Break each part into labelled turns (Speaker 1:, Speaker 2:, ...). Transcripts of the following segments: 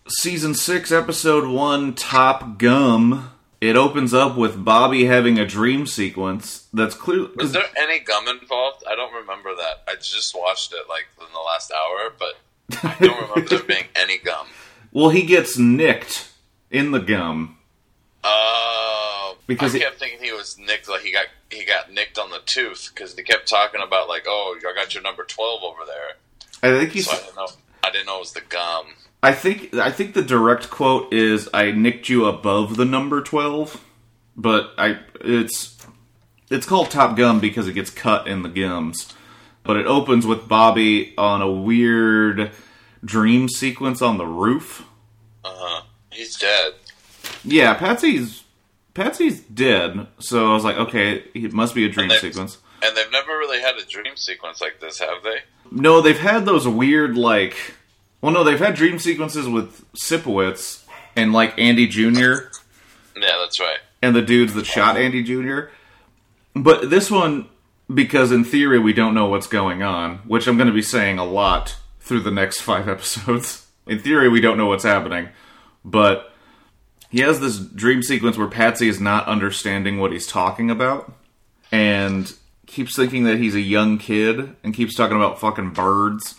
Speaker 1: Season 6, Episode 1, Top Gum. It opens up with Bobby having a dream sequence that's clear.
Speaker 2: Was there any gum involved? I don't remember that. I just watched it like in the last hour, but I don't remember there being any gum.
Speaker 1: Well, he gets nicked in the gum.
Speaker 2: Oh, because I kept thinking he was nicked, like he got nicked on the tooth, because he kept talking about like, oh, I got your number 12 over there.
Speaker 1: I think he's.
Speaker 2: So I didn't know it was the gum.
Speaker 1: I think the direct quote is, "I nicked you above the number 12," but it's called Top Gum because it gets cut in the gums. But it opens with Bobby on a weird dream sequence on the roof.
Speaker 2: He's dead.
Speaker 1: Yeah, Patsy's dead. So I was like, okay, it must be a dream sequence.
Speaker 2: And they've never really had a dream sequence like this, have they?
Speaker 1: No, they've had those weird, like... Well, no, they've had dream sequences with Sipowicz and, like, Andy Jr.
Speaker 2: Yeah, that's right.
Speaker 1: And the dudes that shot Andy Jr. But this one, because in theory we don't know what's going on, which I'm going to be saying a lot through the next 5 episodes. In theory, we don't know what's happening. But he has this dream sequence where Patsy is not understanding what he's talking about. And keeps thinking that he's a young kid. And keeps talking about fucking birds.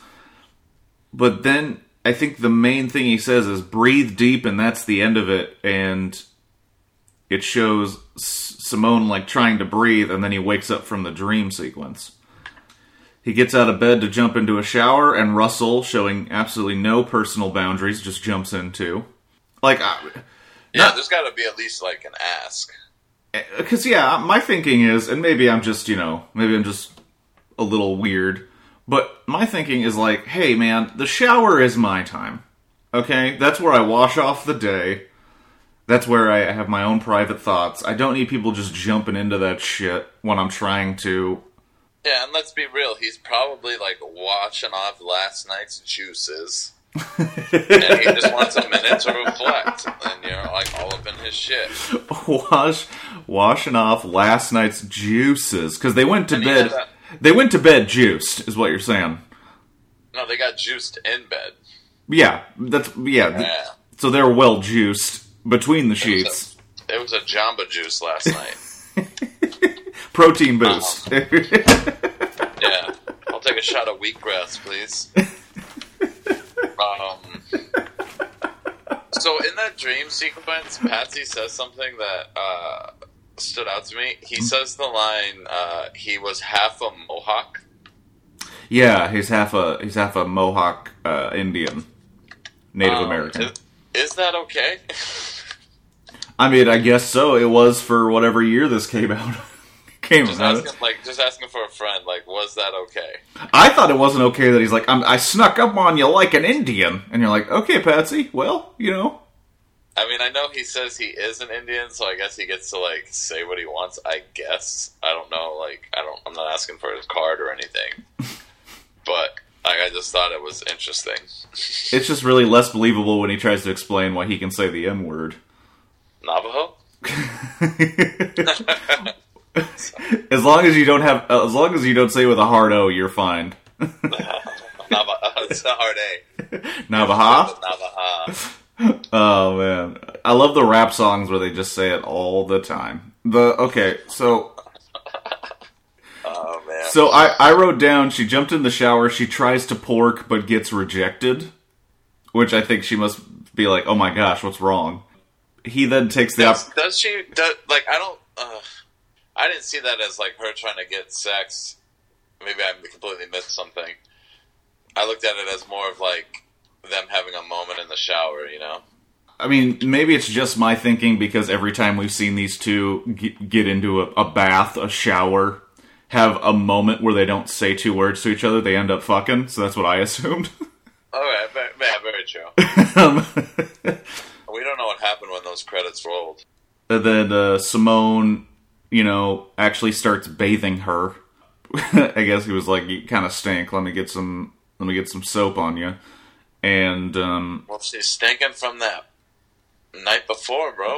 Speaker 1: But then, I think the main thing he says is, breathe deep, and that's the end of it. And it shows Simone, like, trying to breathe, and then he wakes up from the dream sequence. He gets out of bed to jump into a shower, and Russell, showing absolutely no personal boundaries, just jumps in, too. Like,
Speaker 2: there's got to be at least, like, an ask.
Speaker 1: Because, yeah, my thinking is, and maybe I'm just, maybe I'm just a little weird, but my thinking is like, hey man, the shower is my time. Okay? That's where I wash off the day. That's where I have my own private thoughts. I don't need people just jumping into that shit when I'm trying to.
Speaker 2: Yeah, and let's be real, he's probably like washing off last night's juices. And he just wants a minute to reflect. And like all up in his shit.
Speaker 1: Washing off last night's juices. Because they went to bed. They went to bed juiced, is what you're saying.
Speaker 2: No, they got juiced in bed.
Speaker 1: Yeah, so they were well juiced between the sheets.
Speaker 2: It was a Jamba Juice last night.
Speaker 1: Protein boost.
Speaker 2: Yeah, I'll take a shot of wheatgrass, please. So in that dream sequence, Patsy says something that stood out to me. He says the line, he was half a Mohawk.
Speaker 1: Yeah, he's half a Mohawk Indian, Native American.
Speaker 2: Is that okay?
Speaker 1: I mean, I guess so. It was for whatever year this came out.
Speaker 2: Just asking for a friend. Like, was that okay?
Speaker 1: I thought it wasn't okay that he's like, I snuck up on you like an Indian, and you're like, okay, Patsy. Well,
Speaker 2: I mean, I know he says he is an Indian, so I guess he gets to, like, say what he wants, I guess. I don't know, like, I'm not asking for his card or anything. But, like, I just thought it was interesting.
Speaker 1: It's just really less believable when he tries to explain why he can say the N-word.
Speaker 2: Navajo?
Speaker 1: As long as you don't say it with a hard O, you're fine.
Speaker 2: It's a hard A.
Speaker 1: Navajo?
Speaker 2: Navajo.
Speaker 1: Oh man, I love the rap songs where they just say it all the time. Oh man. So I wrote down, she jumped in the shower, she tries to pork but gets rejected, which I think she must be like, oh my gosh, what's wrong? He then takes the
Speaker 2: does she I didn't see that as like her trying to get sex. Maybe I completely missed something. I looked at it as more of like them having a moment in the shower, I
Speaker 1: mean, maybe it's just my thinking because every time we've seen these two get into a bath, a shower, have a moment where they don't say 2 words to each other, they end up fucking, so that's what I assumed.
Speaker 2: Alright, very true. We don't know what happened when those credits rolled.
Speaker 1: And then Simone, actually starts bathing her. I guess he was like, you kind of stink, let me get some soap on you. And,
Speaker 2: well, she's stinking from that night before, bro.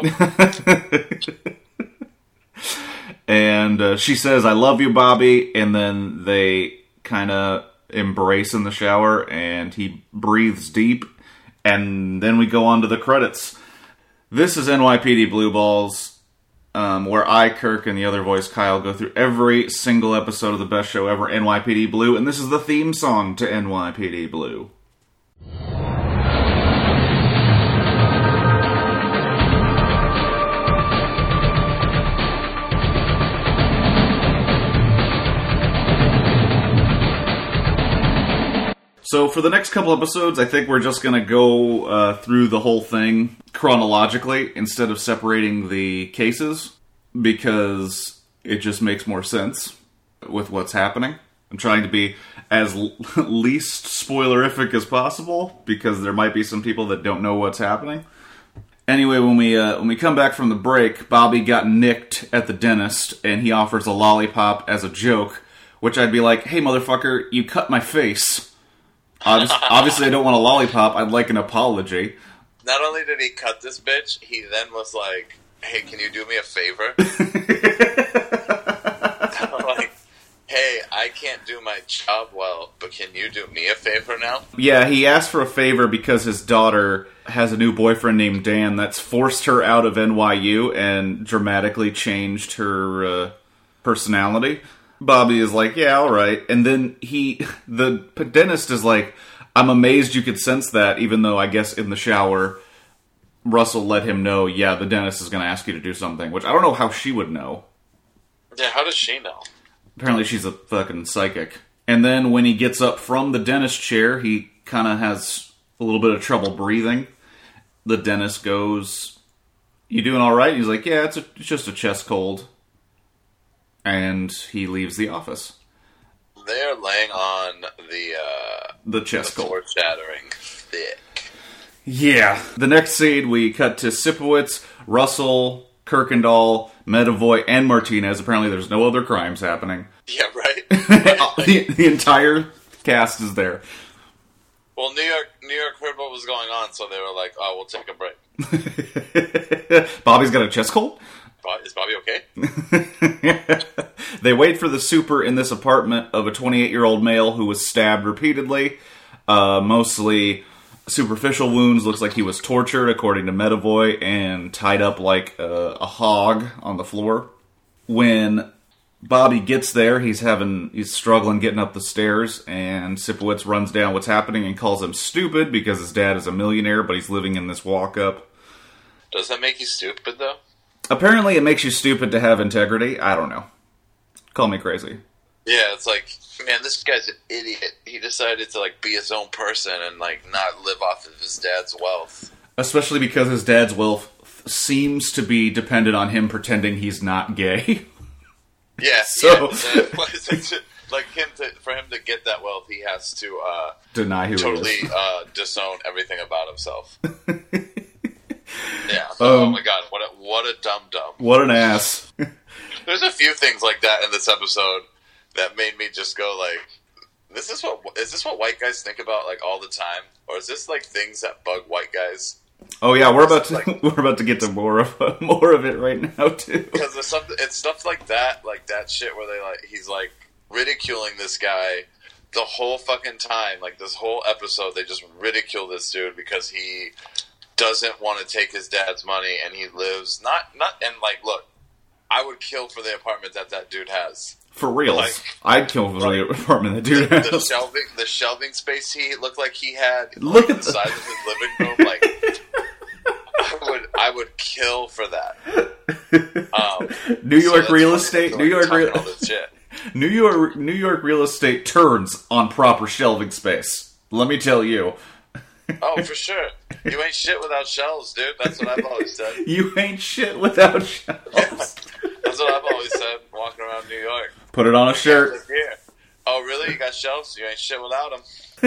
Speaker 1: And she says, I love you, Bobby. And then they kind of embrace in the shower, and he breathes deep. And then we go on to the credits. This is NYPD Blue Balls, where I, Kirk, and the other voice, Kyle, go through every single episode of the best show ever, NYPD Blue, and this is the theme song to NYPD Blue. So for the next couple episodes, I think we're just going to go through the whole thing chronologically instead of separating the cases, because it just makes more sense with what's happening. I'm trying to be as least spoilerific as possible, because there might be some people that don't know what's happening. Anyway, when we come back from the break, Bobby got nicked at the dentist, and he offers a lollipop as a joke, which I'd be like, hey motherfucker, you cut my face. Obviously, I don't want a lollipop. I'd like an apology.
Speaker 2: Not only did he cut this bitch, he then was like, hey, can you do me a favor? I'm like, hey, I can't do my job well, but can you do me a favor now?
Speaker 1: Yeah, he asked for a favor because his daughter has a new boyfriend named Dan that's forced her out of NYU and dramatically changed her personality. Bobby is like, yeah, alright. And then the dentist is like, I'm amazed you could sense that, even though I guess in the shower, Russell let him know, yeah, the dentist is going to ask you to do something, which I don't know how she would know.
Speaker 2: Yeah, how does she know?
Speaker 1: Apparently she's a fucking psychic. And then when he gets up from the dentist chair, he kind of has a little bit of trouble breathing. The dentist goes, you doing alright? He's like, yeah, it's just a chest cold. And he leaves the office.
Speaker 2: They're laying on
Speaker 1: the chest cold.
Speaker 2: Foreshadowing thick.
Speaker 1: Yeah. The next scene, we cut to Sipowicz, Russell, Kirkendall, Medavoy, and Martinez. Apparently there's no other crimes happening.
Speaker 2: Yeah, right?
Speaker 1: the entire cast is there.
Speaker 2: Well, New York Ripple was going on, so they were like, oh, we'll take a break.
Speaker 1: Bobby's got a chest cold?
Speaker 2: Is Bobby okay?
Speaker 1: They wait for the super in this apartment of a 28-year-old male who was stabbed repeatedly. Mostly superficial wounds. Looks like he was tortured, according to Medavoy, and tied up like a hog on the floor. When Bobby gets there, he's struggling getting up the stairs, and Sipowicz runs down what's happening and calls him stupid because his dad is a millionaire, but he's living in this walk-up.
Speaker 2: Does that make you stupid, though?
Speaker 1: Apparently it makes you stupid to have integrity. I don't know. Call me crazy.
Speaker 2: Yeah, it's like, man, this guy's an idiot. He decided to, like, be his own person and, like, not live off of his dad's wealth.
Speaker 1: Especially because his dad's wealth seems to be dependent on him pretending he's not gay.
Speaker 2: Yeah,
Speaker 1: so...
Speaker 2: like, for him to get that wealth, he has to
Speaker 1: deny who
Speaker 2: totally
Speaker 1: he is.
Speaker 2: Disown everything about himself. Yeah. Oh my god, what a dum-dum.
Speaker 1: What an ass.
Speaker 2: There's a few things like that in this episode that made me just go like, is this what white guys think about like all the time? Or is this like things that bug white guys?
Speaker 1: Oh yeah, we're about to get to more of it right now too.
Speaker 2: Because it's stuff like that shit where he's like ridiculing this guy the whole fucking time. Like this whole episode, they just ridicule this dude because he doesn't want to take his dad's money, and he lives not and like, look, I would kill for the apartment that dude has. For real, like,
Speaker 1: I'd kill for the apartment that dude has.
Speaker 2: The shelving space he looked like he had.
Speaker 1: Look at
Speaker 2: the size of his living room. Like, I would kill for that.
Speaker 1: New York real estate. New York real estate turns on proper shelving space. Let me tell you.
Speaker 2: Oh, for sure. You ain't shit without shelves, dude. That's what I've always said.
Speaker 1: You ain't shit without shelves.
Speaker 2: Yeah. That's what I've always said walking around New York.
Speaker 1: Put it on a shirt.
Speaker 2: Here. Oh, really? You got shelves? You ain't shit without them.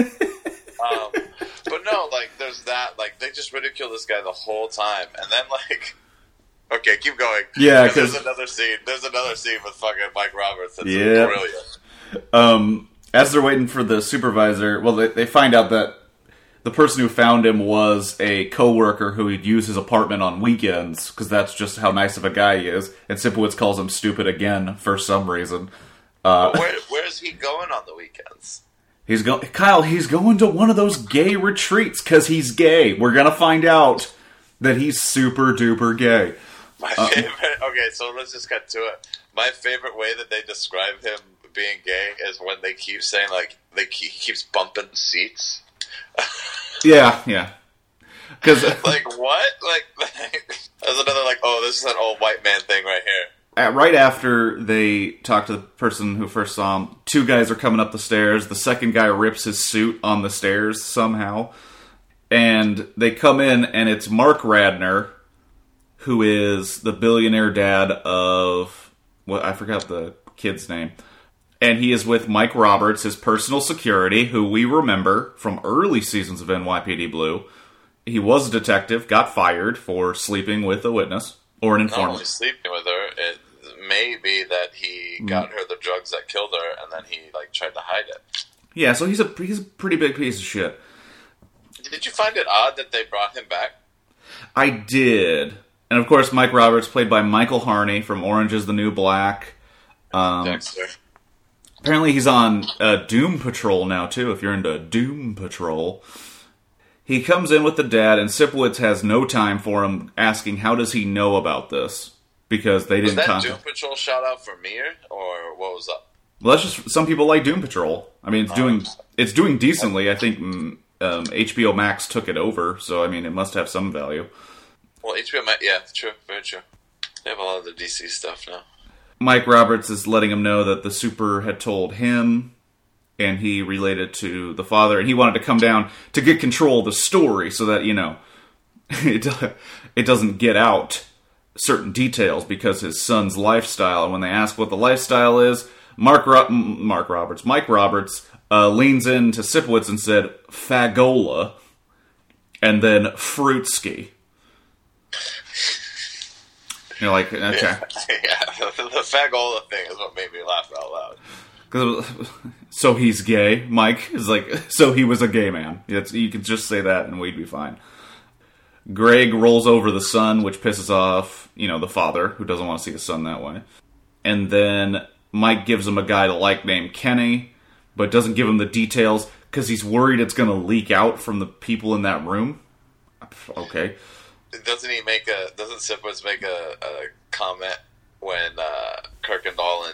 Speaker 2: But no, like, there's that. Like, they just ridicule this guy the whole time. And then, like... Okay, keep going.
Speaker 1: Yeah, because...
Speaker 2: There's another scene with fucking Mike Roberts that's brilliant.
Speaker 1: As they're waiting for the supervisor... Well, they find out that the person who found him was a coworker who he'd use his apartment on weekends, because that's just how nice of a guy he is. And Sipowicz calls him stupid again for some reason.
Speaker 2: Where's he going on the weekends?
Speaker 1: Kyle, he's going to one of those gay retreats because he's gay. We're going to find out that he's super duper gay.
Speaker 2: My favorite... Okay, so let's just cut to it. My favorite way that they describe him being gay is when they keep saying, like, he keeps bumping seats.
Speaker 1: Yeah. Because
Speaker 2: like, what? Like, there's another, like, oh, this is an old white man thing right here.
Speaker 1: Right after they talk to the person who first saw him, two guys are coming up the stairs. The second guy rips his suit on the stairs somehow. And they come in, and it's Mark Radner, who is the billionaire dad of... I forgot the kid's name. And he is with Mike Roberts, his personal security, who we remember from early seasons of NYPD Blue. He was a detective, got fired for sleeping with a witness, or an informant.
Speaker 2: Not only sleeping with her, it may be that he got her the drugs that killed her, and then he, like, tried to hide it.
Speaker 1: Yeah, so he's a pretty big piece of shit.
Speaker 2: Did you find it odd that they brought him back?
Speaker 1: I did. And, of course, Mike Roberts, played by Michael Harney from Orange is the New Black.
Speaker 2: Dexter.
Speaker 1: Apparently he's on Doom Patrol now, too, if you're into Doom Patrol. He comes in with the dad, and Sipowicz has no time for him, asking how does he know about this? Because they didn't
Speaker 2: contact. Was that Doom Patrol shout out for Mir, or what was up?
Speaker 1: Well, that's just... Some people like Doom Patrol. I mean, it's doing decently. I think HBO Max took it over, so, I mean, it must have some value.
Speaker 2: Well, HBO Max... Yeah, true. Very true. They have a lot of the DC stuff now.
Speaker 1: Mike Roberts is letting him know that the super had told him, and he related to the father, and he wanted to come down to get control of the story so that, you know, it doesn't get out certain details because his son's lifestyle. And when they ask what the lifestyle is, Mike Roberts leans into Sipowicz and said, fagola, and then fruitski. You're like, okay.
Speaker 2: Yeah, the fagola thing is what made me laugh out loud.
Speaker 1: So he's gay. Mike is like, so he was a gay man. You could just say that and we'd be fine. Greg rolls over the son, which pisses off, you know, the father, who doesn't want to see his son that way. And then Mike gives him a guy to like named Kenny, but doesn't give him the details because he's worried it's going to leak out from the people in that room. Okay.
Speaker 2: Doesn't Sipowicz make a comment when Kirkendall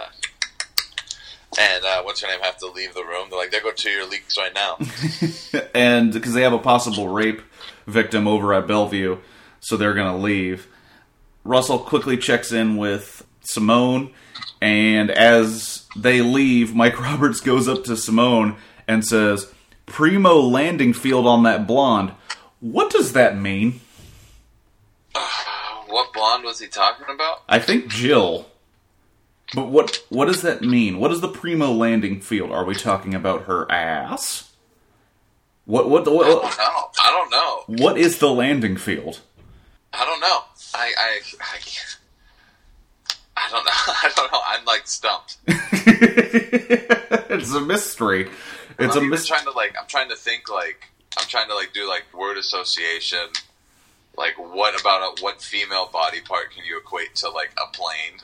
Speaker 2: and what's her name have to leave the room? They're like, there go to your leaks right now.
Speaker 1: And because they have a possible rape victim over at Bellevue, so they're going to leave. Russell quickly checks in with Simone, and as they leave, Mike Roberts goes up to Simone and says, "Primo landing field on that blonde." What does that mean?
Speaker 2: What blonde was he talking about?
Speaker 1: I think Jill. But what does that mean? What is the primo landing field? Are we talking about her ass? What I
Speaker 2: don't know.
Speaker 1: What is the landing field?
Speaker 2: I don't know. I don't know. I don't know. I'm like stumped.
Speaker 1: It's a mystery. It's
Speaker 2: I'm trying to think do like word association. Like, what female body part can you equate to, like, a plane?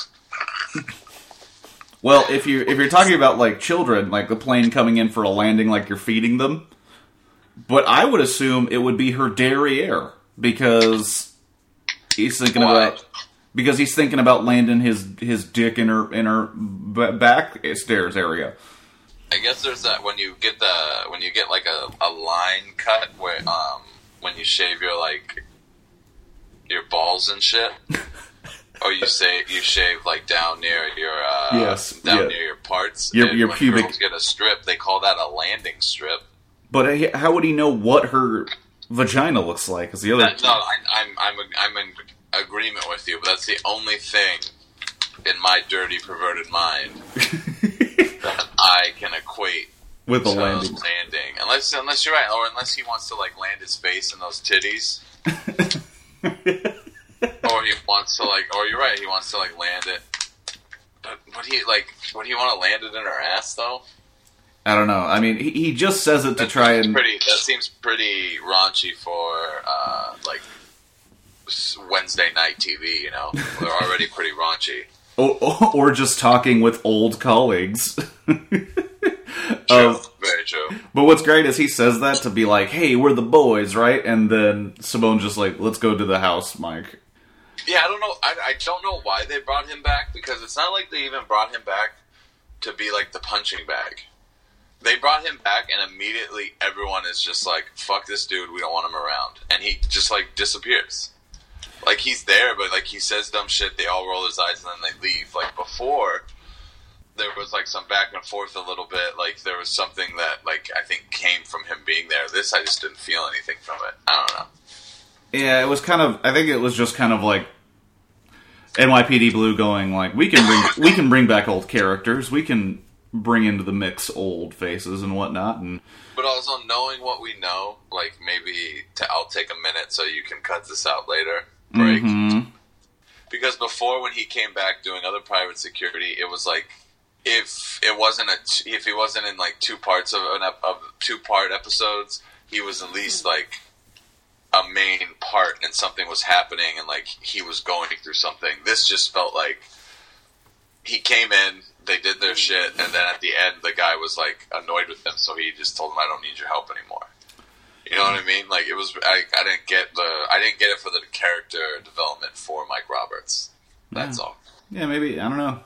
Speaker 1: Well, if you're talking about, like, children, like the plane coming in for a landing, like you're feeding them, but I would assume it would be her derriere, because he's thinking about landing his dick in her back stairs area.
Speaker 2: I guess there's that when you get like a line cut where when you shave your your balls and shit, or you shave like down near your near your parts. Your pubic. Girls get a strip. They call that a landing strip.
Speaker 1: But how would he know what her vagina looks like? Is the other?
Speaker 2: No, I'm in agreement with you, but that's the only thing in my dirty, perverted mind that I can equate
Speaker 1: with a landing.
Speaker 2: Unless you're right, or unless he wants to like land his face in those titties, or he wants to or you're right, he wants to land it. But would he want to land it in her ass though?
Speaker 1: I don't know. I mean, he just says it to try and.
Speaker 2: That seems pretty raunchy for Wednesday night TV. You know, they're already pretty raunchy.
Speaker 1: Or just talking with old colleagues.
Speaker 2: True. Very true.
Speaker 1: But what's great is he says that to be like, hey, we're the boys, right? And then Simone's just like, let's go to the house, Mike.
Speaker 2: Yeah, I don't know. I don't know why they brought him back, because it's not like they even brought him back to be like the punching bag. They brought him back, and immediately everyone is just like, fuck this dude, we don't want him around. And he just, like, disappears. Like, he's there, but, like, he says dumb shit, they all roll his eyes, and then they leave. Like, before, there was, like, some back and forth a little bit. Like, there was something that, like, I think came from him being there. This, I just didn't feel anything from it. I don't know.
Speaker 1: Yeah, it was kind of, I think it was just kind of like NYPD Blue going, like, we can bring back old characters, we can bring into the mix old faces and whatnot, and
Speaker 2: but also knowing what we know, like, maybe I'll take a minute so you can cut this out later. Break. Mm-hmm. Because before, when he came back doing other private security, it was like, if he wasn't in like two part episodes, he was at least like a main part, and something was happening, and like he was going through something. This just felt like he came in, they did their shit, and then at the end, the guy was like annoyed with them, so he just told him, "I don't need your help anymore." You know what I mean? Like, it was, I didn't get it for the character development for Mike Roberts. That's all.
Speaker 1: Yeah, maybe, I don't know.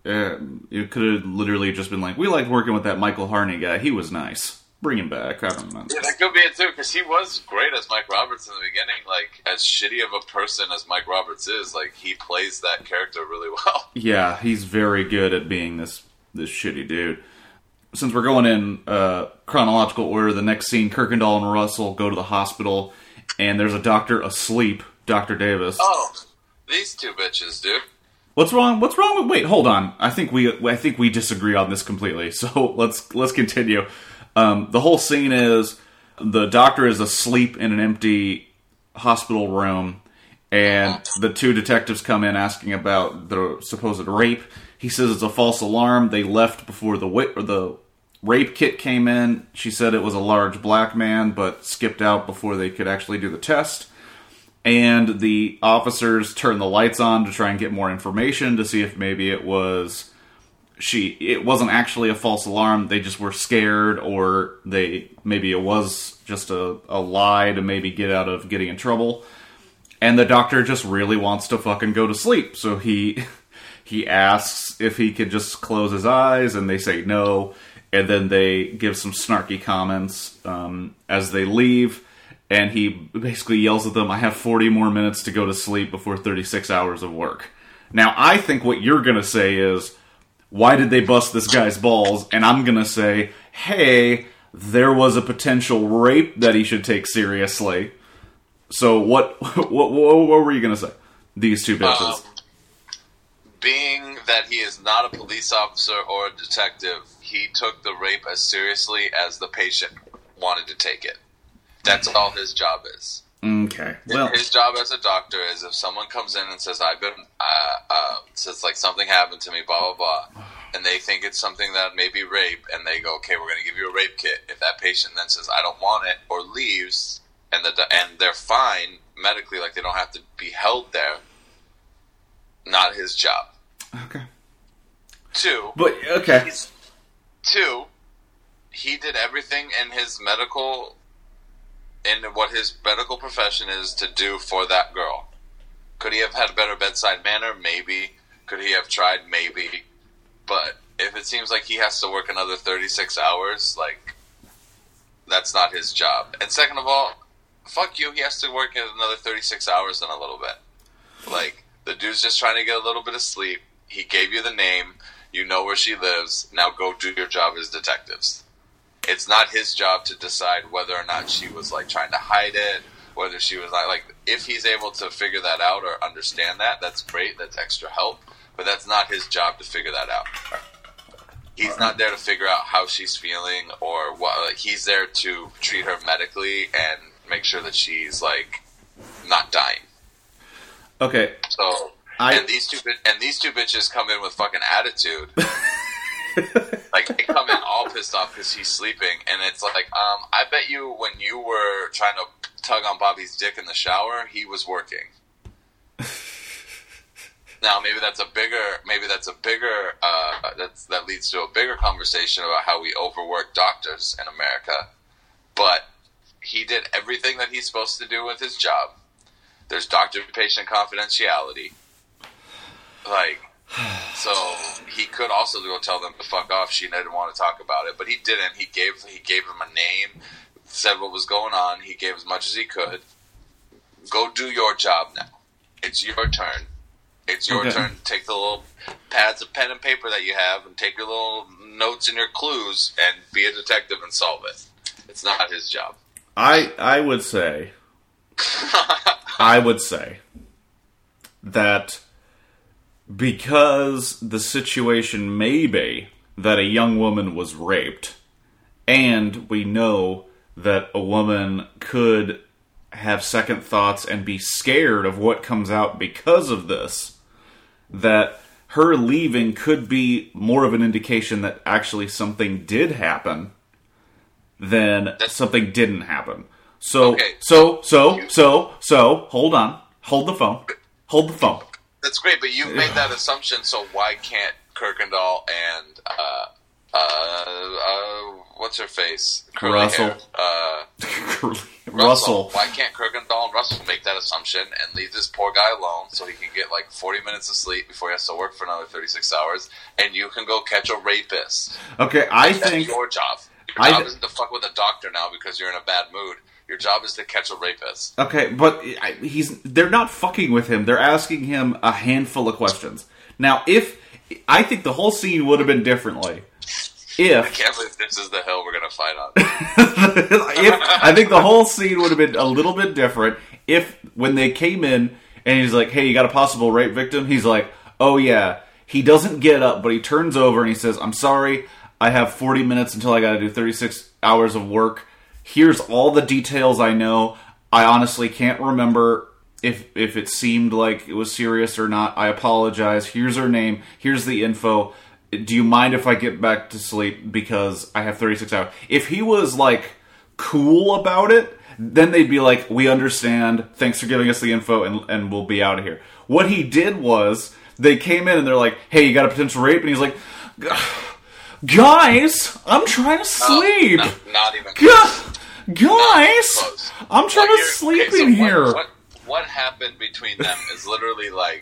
Speaker 1: It could have literally just been like, we liked working with that Michael Harney guy. He was nice. Bring him back. I don't know.
Speaker 2: Yeah, that could be it too, because he was great as Mike Roberts in the beginning. Like, as shitty of a person as Mike Roberts is, like, he plays that character really well.
Speaker 1: Yeah, he's very good at being this shitty dude. Since we're going in chronological order, the next scene, Kirkendall and Russell go to the hospital, and there's a doctor asleep, Dr. Davis.
Speaker 2: Oh, these two bitches, dude.
Speaker 1: What's wrong? What's wrong with? Wait, hold on. I think we disagree on this completely. So let's continue. The whole scene is the doctor is asleep in an empty hospital room, and the two detectives come in asking about the supposed rape. He says it's a false alarm. They left before the rape kit came in. She said it was a large black man, but skipped out before they could actually do the test. And the officers turned the lights on to try and get more information to see if maybe it wasn't actually a false alarm. They just were scared, or maybe it was just a lie to maybe get out of getting in trouble. And the doctor just really wants to fucking go to sleep, so he asks if he could just close his eyes, and they say no, and then they give some snarky comments as they leave, and he basically yells at them, I have 40 more minutes to go to sleep before 36 hours of work. Now, I think what you're going to say is, why did they bust this guy's balls? And I'm going to say, hey, there was a potential rape that he should take seriously. So what were you going to say? These two bitches.
Speaker 2: Being that he is not a police officer or a detective, he took the rape as seriously as the patient wanted to take it. That's all his job is.
Speaker 1: Okay. Well,
Speaker 2: his job as a doctor is, if someone comes in and says, says like something happened to me, blah, blah, blah, and they think it's something that may be rape, and they go, okay, we're going to give you a rape kit. If that patient then says, I don't want it, or leaves, and they're fine medically, like they don't have to be held there, not his job.
Speaker 1: Okay.
Speaker 2: Two, he did everything in what his medical profession is to do for that girl. Could he have had a better bedside manner? Maybe. Could he have tried? Maybe. But if it seems like he has to work another 36 hours, like, that's not his job. And second of all, fuck you, he has to work another 36 hours in a little bit. Like, the dude's just trying to get a little bit of sleep. He gave you the name. You know where she lives. Now go do your job as detectives. It's not his job to decide whether or not she was, like, trying to hide it, whether she was, like, if he's able to figure that out or understand that, that's great. That's extra help. But that's not his job to figure that out. He's not there to figure out how she's feeling or what. Like, he's there to treat her medically and make sure that she's, like, not dying.
Speaker 1: Okay.
Speaker 2: So, and these two bitches come in with fucking attitude. Like, they come in all pissed off because he's sleeping, and it's like, I bet you when you were trying to tug on Bobby's dick in the shower, he was working. Now, maybe that's a bigger, that leads to a bigger conversation about how we overwork doctors in America. But he did everything that he's supposed to do with his job. There's doctor-patient confidentiality. Like, so he could also go tell them to fuck off. She didn't want to talk about it, but he didn't. He gave them a name, said what was going on. He gave as much as he could. Go do your job now. It's your turn. It's your turn to take the little pads of pen and paper that you have and take your little notes and your clues and be a detective and solve it. It's not his job.
Speaker 1: I would say that because the situation may be that a young woman was raped, and we know that a woman could have second thoughts and be scared of what comes out because of this, that her leaving could be more of an indication that actually something did happen than something didn't happen. So,
Speaker 2: okay.
Speaker 1: so, hold on. Hold the phone.
Speaker 2: That's great, but you made that assumption, so why can't Kirkendall and, what's her face?
Speaker 1: Russell.
Speaker 2: Russell. Why can't Kirkendall and Russell make that assumption and leave this poor guy alone so he can get like 40 minutes of sleep before he has to work for another 36 hours, and you can go catch a rapist?
Speaker 1: Okay,
Speaker 2: That's your job. Your job isn't to fuck with a doctor now because you're in a bad mood. Your job is to catch a rapist.
Speaker 1: Okay, but they're not fucking with him. They're asking him a handful of questions. Now, I think the whole scene would have been differently. I
Speaker 2: can't believe this is the hill we're going to fight on.
Speaker 1: I think the whole scene would have been a little bit different if, when they came in, and he's like, hey, you got a possible rape victim? He's like, oh yeah. He doesn't get up, but he turns over and he says, I'm sorry, I have 40 minutes until I got to do 36 hours of work. Here's all the details I know. I honestly can't remember if it seemed like it was serious or not. I apologize. Here's her name. Here's the info. Do you mind if I get back to sleep because I have 36 hours? If he was, like, cool about it, then they'd be like, we understand. Thanks for giving us the info, and we'll be out of here. What he did was, they came in and they're like, hey, you got a potential rape? And he's like, guys, I'm trying to sleep.
Speaker 2: No, not even
Speaker 1: guys, I'm trying to sleep in here.
Speaker 2: What happened between them is literally like,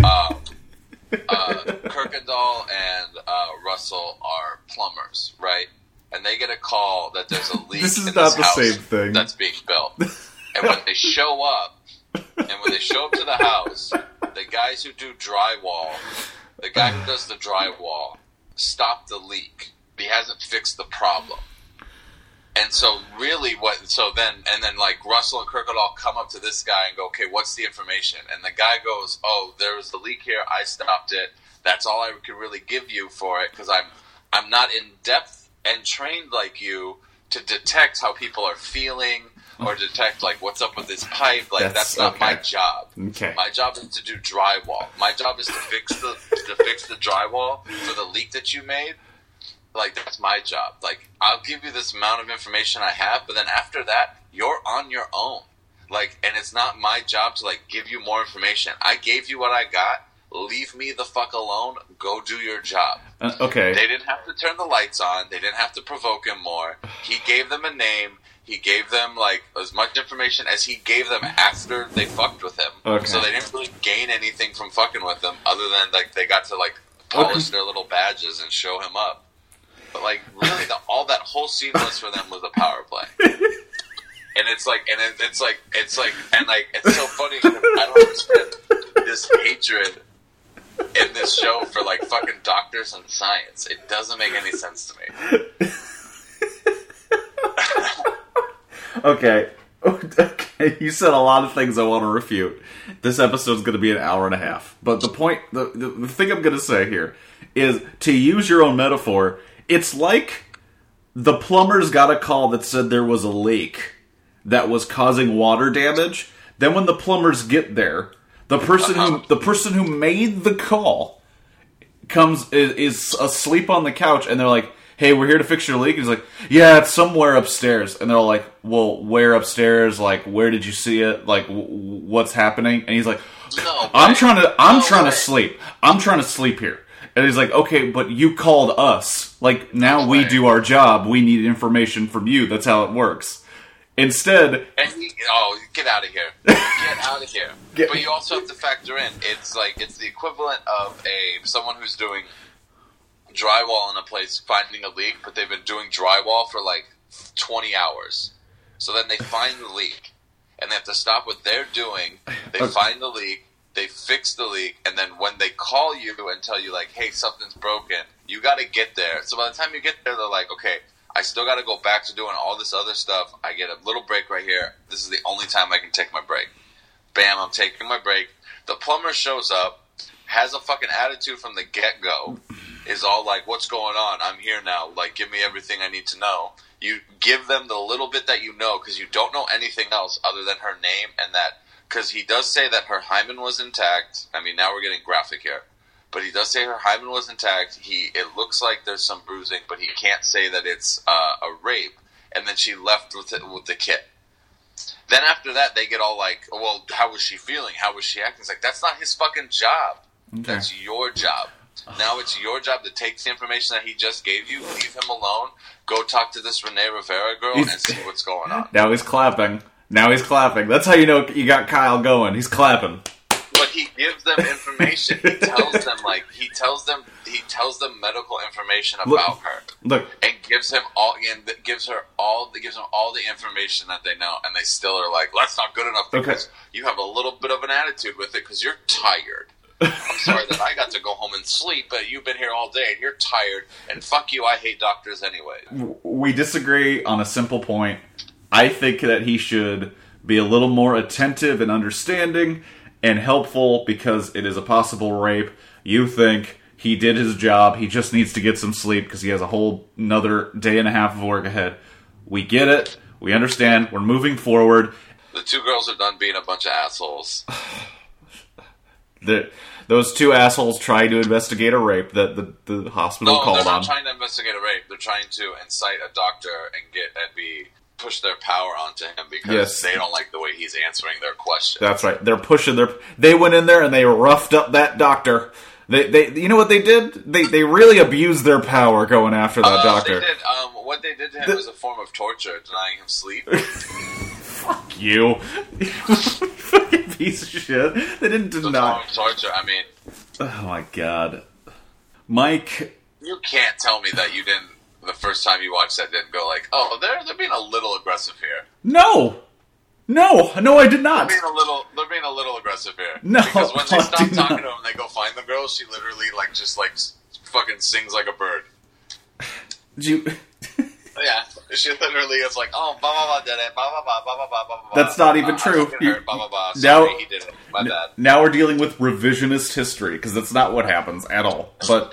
Speaker 2: Kirkendall and Russell are plumbers, right? And they get a call that there's a leak
Speaker 1: this is
Speaker 2: in
Speaker 1: not
Speaker 2: this
Speaker 1: the
Speaker 2: house
Speaker 1: same thing.
Speaker 2: that's being built. And when they show up to the house, the guys who do drywall, the guy who does the drywall, stopped the leak. He hasn't fixed the problem. And so really then like Russell and Kirkendall come up to this guy and go, okay, what's the information? And the guy goes, oh, there was the leak here. I stopped it. That's all I could really give you for it because I'm not in depth and trained like you to detect how people are feeling or detect like what's up with this pipe. Like that's not my job.
Speaker 1: Okay.
Speaker 2: My job is to do drywall. My job is to fix the drywall for the leak that you made. Like, that's my job. Like, I'll give you this amount of information I have, but then after that, you're on your own. Like, and it's not my job to, like, give you more information. I gave you what I got. Leave me the fuck alone. Go do your job.
Speaker 1: Okay.
Speaker 2: They didn't have to turn the lights on. They didn't have to provoke him more. He gave them a name. He gave them, like, as much information as he gave them after they fucked with him.
Speaker 1: Okay.
Speaker 2: So they didn't really gain anything from fucking with him other than, like, they got to, like, polish their little badges and show him up. But like really, all that whole scene was for them was a power play, and it's like, it's so funny. I don't understand this hatred in this show for like fucking doctors and science. It doesn't make any sense to me.
Speaker 1: Okay, you said a lot of things I want to refute. This episode's going to be an hour and a half, but the point, the thing I'm going to say here is to use your own metaphor. It's like the plumbers got a call that said there was a leak that was causing water damage. Then when the plumbers get there, the person who made the call is asleep on the couch, and they're like, hey, we're here to fix your leak. And he's like, yeah, it's somewhere upstairs. And they're all like, well, where upstairs? Like, where did you see it? Like, what's happening? And he's like, I'm trying to sleep. I'm trying to sleep here. And he's like, okay, but you called us. Like, now we do our job. We need information from you. That's how it works. Instead...
Speaker 2: get out of here. Get out of here. But you also have to factor in, it's the equivalent of someone who's doing drywall in a place finding a leak, but they've been doing drywall for like 20 hours. So then they find the leak, and they have to stop what they're doing. They find the leak. They fix the leak, and then when they call you and tell you, like, hey, something's broken, you got to get there. So by the time you get there, they're like, okay, I still got to go back to doing all this other stuff. I get a little break right here. This is the only time I can take my break. Bam, I'm taking my break. The plumber shows up, has a fucking attitude from the get-go, is all like, what's going on? I'm here now. Like, give me everything I need to know. You give them the little bit that you know, because you don't know anything else other than her name and that. Because he does say that her hymen was intact. I mean, now we're getting graphic here. But he does say her hymen was intact. It looks like there's some bruising, but he can't say that it's a rape. And then she left with the kit. Then after that, they get all like, well, how was she feeling? How was she acting? It's like, that's not his fucking job. Okay. That's your job. Now it's your job to take the information that he just gave you, leave him alone, go talk to this Renee Rivera girl, and see what's going on.
Speaker 1: Now he's clapping. That's how you know you got Kyle going. He's clapping.
Speaker 2: But he gives them information. He tells them medical information about her. And gives him all the information that they know, and they still are like, well, that's not good enough because you have a little bit of an attitude with it because you're tired. I'm sorry that I got to go home and sleep, but you've been here all day and you're tired, and fuck you, I hate doctors anyway.
Speaker 1: We disagree on a simple point. I think that he should be a little more attentive and understanding and helpful because it is a possible rape. You think he did his job, he just needs to get some sleep because he has a whole another day and a half of work ahead. We get it. We understand. We're moving forward.
Speaker 2: The two girls are done being a bunch of assholes.
Speaker 1: Those two assholes tried to investigate a rape that the hospital called on.
Speaker 2: No, they're not trying to investigate a rape. They're trying to incite a doctor and push their power onto him because they don't like the way he's answering their questions.
Speaker 1: That's right. They're pushing They went in there and they roughed up that doctor. They you know what they did? They really abused their power going after that doctor.
Speaker 2: They did. What they did to him was a form of torture, denying him sleep.
Speaker 1: Fuck you. Fucking piece of shit. They didn't deny.
Speaker 2: Torture, I mean.
Speaker 1: Oh my god. Mike.
Speaker 2: You can't tell me that you didn't, the first time you watched that, didn't go like, oh, they're being a little aggressive here.
Speaker 1: No, I did not.
Speaker 2: They're being a little aggressive here.
Speaker 1: No,
Speaker 2: because when they stop talking to him, they go find the girl. She literally just fucking sings like a bird. Yeah, she literally is like, oh, blah blah blah did it, blah blah blah blah blah blah blah.
Speaker 1: That's not even true.
Speaker 2: Blah blah blah. Sorry, he did it. My bad.
Speaker 1: Now we're dealing with revisionist history because that's not what happens at all. But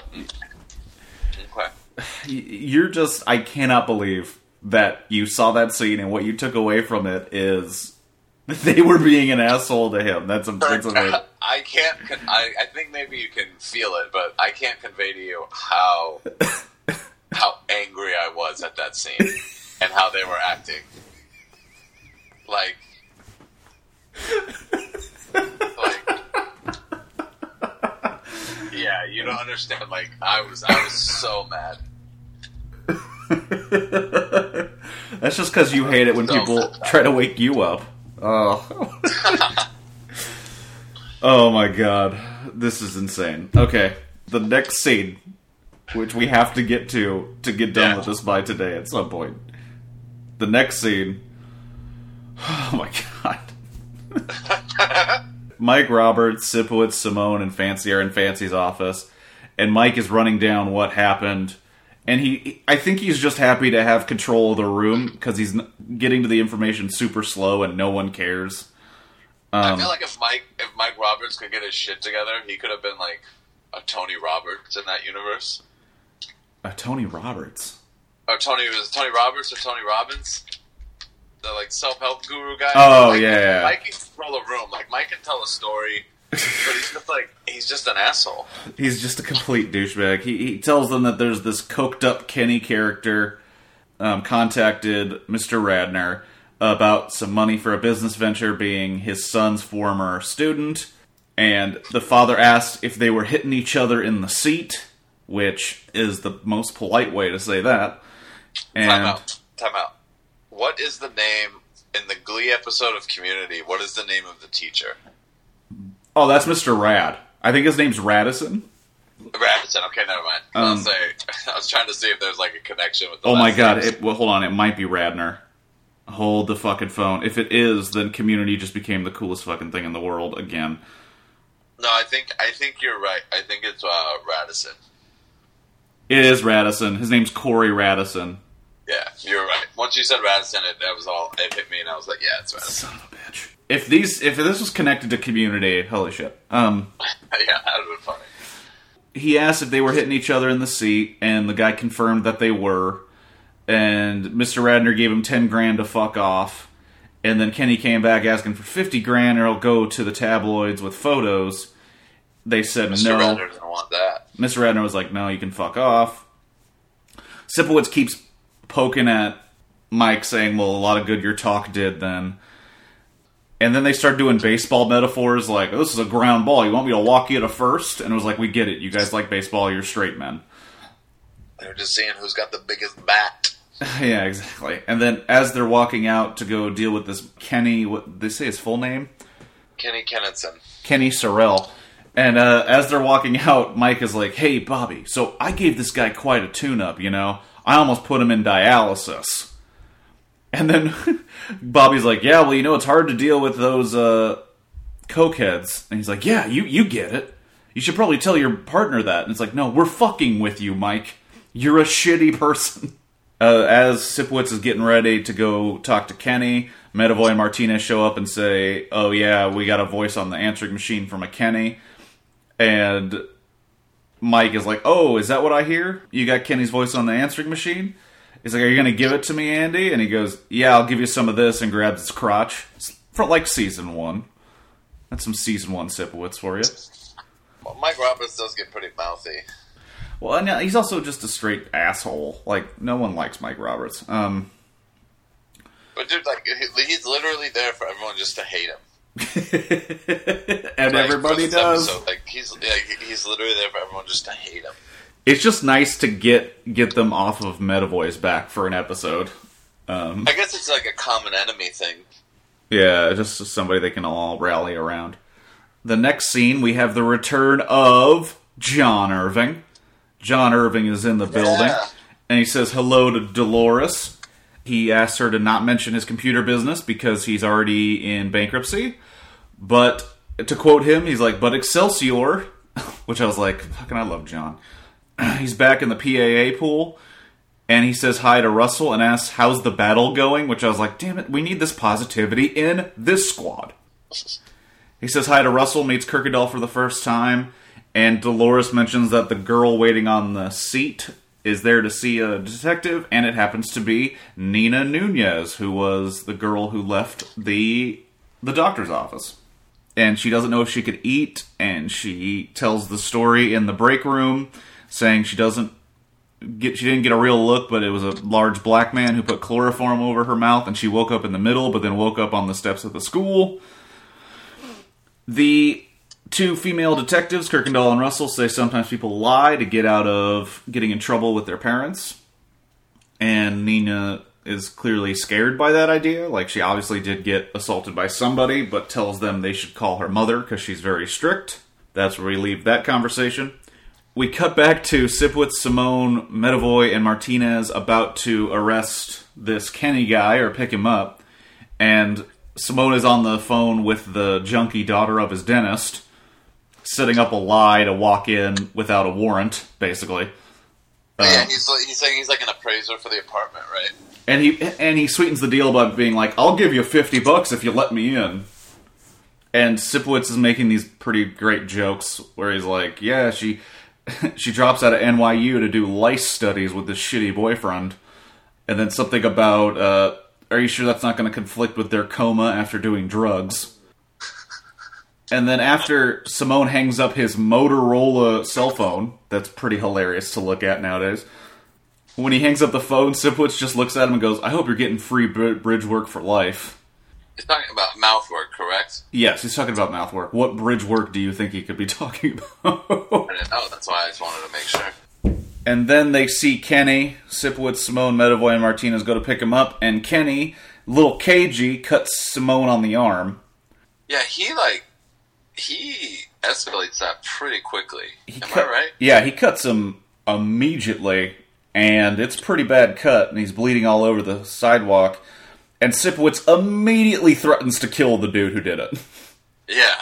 Speaker 1: you're I cannot believe that you saw that scene and what you took away from it is that they were being an asshole to him. That's amazing.
Speaker 2: I can't. I think maybe you can feel it, but I can't convey to you how angry I was at that scene and how they were acting. Like, yeah, you don't understand. Like, I was so mad.
Speaker 1: That's just because you hate it when people try to wake you up. Oh. Oh my god. This is insane. Okay, the next scene, which we have to get to get done with this by today at some point. The next scene. Oh my god. Mike Roberts, Sipowicz, Simone, and Fancy are in Fancy's office, and Mike is running down what happened. And I think he's just happy to have control of the room because he's getting to the information super slow and no one cares.
Speaker 2: I feel like if Mike Roberts could get his shit together, he could have been like a Tony Roberts in that universe.
Speaker 1: A Tony Roberts?
Speaker 2: Was it Tony Roberts or Tony Robbins? The like self-help guru guy?
Speaker 1: Oh, yeah.
Speaker 2: Mike can control a room. Like, Mike can tell a story But he's just an asshole.
Speaker 1: He's just a complete douchebag. He tells them that there's this coked up Kenny character contacted Mr. Radner about some money for a business venture, being his son's former student, and the father asked if they were hitting each other in the seat, which is the most polite way to say that. And
Speaker 2: Time out. What is the name in the Glee episode of Community? What is the name of the teacher?
Speaker 1: Oh, that's Mr. Rad. I think his name's Radisson.
Speaker 2: Radisson. Okay, never mind. I was trying to see if there's like a connection with the
Speaker 1: Oh my god, hold on, it might be Radner. Hold the fucking phone. If it is, then Community just became the coolest fucking thing in the world again.
Speaker 2: No, I think you're right. I think it's Radisson.
Speaker 1: It is Radisson. His name's Corey Radisson.
Speaker 2: Yeah, you're right. Once you said Radisson, it hit me, and I was like, yeah, it's Radisson.
Speaker 1: Son of a bitch. If this was connected to Community, holy shit.
Speaker 2: Yeah, that would have been funny.
Speaker 1: He asked if they were hitting each other in the seat, and the guy confirmed that they were. And Mr. Radner gave him 10 grand to fuck off. And then Kenny came back asking for 50 grand, or he'll go to the tabloids with photos. They said
Speaker 2: Mr.
Speaker 1: no.
Speaker 2: Radner doesn't want that.
Speaker 1: Mr. Radner was like, no, you can fuck off. Sipowicz keeps poking at Mike, saying, well, a lot of good your talk did then. And then they start doing baseball metaphors like, oh, this is a ground ball. You want me to walk you to first? And it was like, we get it. You guys like baseball. You're straight men.
Speaker 2: They're just seeing who's got the biggest bat.
Speaker 1: Yeah, exactly. And then as they're walking out to go deal with this Kenny, what they say his full name?
Speaker 2: Kenny Kennison.
Speaker 1: Kenny Sorrell. And as they're walking out, Mike is like, hey, Bobby, so I gave this guy quite a tune-up, you know? I almost put him in dialysis. And then Bobby's like, yeah, well, you know, it's hard to deal with those cokeheads. And he's like, yeah, you get it. You should probably tell your partner that. And it's like, no, we're fucking with you, Mike. You're a shitty person. As Sipowicz is getting ready to go talk to Kenny, Medavoy and Martinez show up and say, oh yeah, we got a voice on the answering machine from a Kenny. And Mike is like, oh, is that what I hear? You got Kenny's voice on the answering machine? He's like, are you going to give it to me, Andy? And he goes, yeah, I'll give you some of this, and grabs his crotch. It's for like season 1. That's some season 1 Sipowicz for you.
Speaker 2: Well, Mike Roberts does get pretty mouthy.
Speaker 1: Well, and he's also just a straight asshole. Like, no one likes Mike Roberts.
Speaker 2: But dude, like, he's literally there for everyone just to hate him.
Speaker 1: And like, everybody does.
Speaker 2: Episode, like, he's literally there for everyone just to hate him.
Speaker 1: It's just nice to get them off of Medavoy's back for an episode.
Speaker 2: I guess it's like a common enemy thing.
Speaker 1: Yeah, just somebody they can all rally around. The next scene, we have the return of John Irving. John Irving is in the building, and he says hello to Dolores. He asks her to not mention his computer business because he's already in bankruptcy. But, to quote him, he's like, but Excelsior, which I was like, fucking I love John. He's back in the PAA pool, and he says hi to Russell and asks, how's the battle going? Which I was like, damn it, we need this positivity in this squad. He says hi to Russell, meets Kirkendall for the first time, and Dolores mentions that the girl waiting on the seat is there to see a detective, and it happens to be Nina Nunez, who was the girl who left the doctor's office. And she doesn't know if she could eat, and she tells the story in the break room, saying she didn't get a real look, but it was a large black man who put chloroform over her mouth, and she woke up in the middle, but then woke up on the steps of the school. The two female detectives, Kirkendall and Russell, say sometimes people lie to get out of getting in trouble with their parents. And Nina is clearly scared by that idea. Like, she obviously did get assaulted by somebody, but tells them they should call her mother because she's very strict. That's where we leave that conversation. We cut back to Sipowicz, Simone, Medavoy, and Martinez about to arrest this Kenny guy or pick him up. And Simone is on the phone with the junkie daughter of his dentist, setting up a lie to walk in without a warrant, basically.
Speaker 2: Yeah, he's saying he's like an appraiser for the apartment, right?
Speaker 1: And he sweetens the deal by being like, I'll give you $50 if you let me in. And Sipowicz is making these pretty great jokes where he's like, yeah, she drops out of NYU to do lice studies with this shitty boyfriend. And then something about, are you sure that's not going to conflict with their coma after doing drugs? And then after Simone hangs up his Motorola cell phone, that's pretty hilarious to look at nowadays. When he hangs up the phone, Sipowicz just looks at him and goes, I hope you're getting free bridge work for life.
Speaker 2: He's talking about mouth work, correct?
Speaker 1: Yes, he's talking about mouth work. What bridge work do you think he could be talking about?
Speaker 2: I didn't know, that's why I just wanted to make sure.
Speaker 1: And then they see Kenny, Sipowicz, Simone, Medavoy, and Martinez go to pick him up, and Kenny, little cagey, cuts Simone on the arm.
Speaker 2: Yeah, he escalates that pretty quickly. Am I right?
Speaker 1: Yeah, he cuts him immediately, and it's a pretty bad cut, and he's bleeding all over the sidewalk. And Sipowicz immediately threatens to kill the dude who did it.
Speaker 2: Yeah,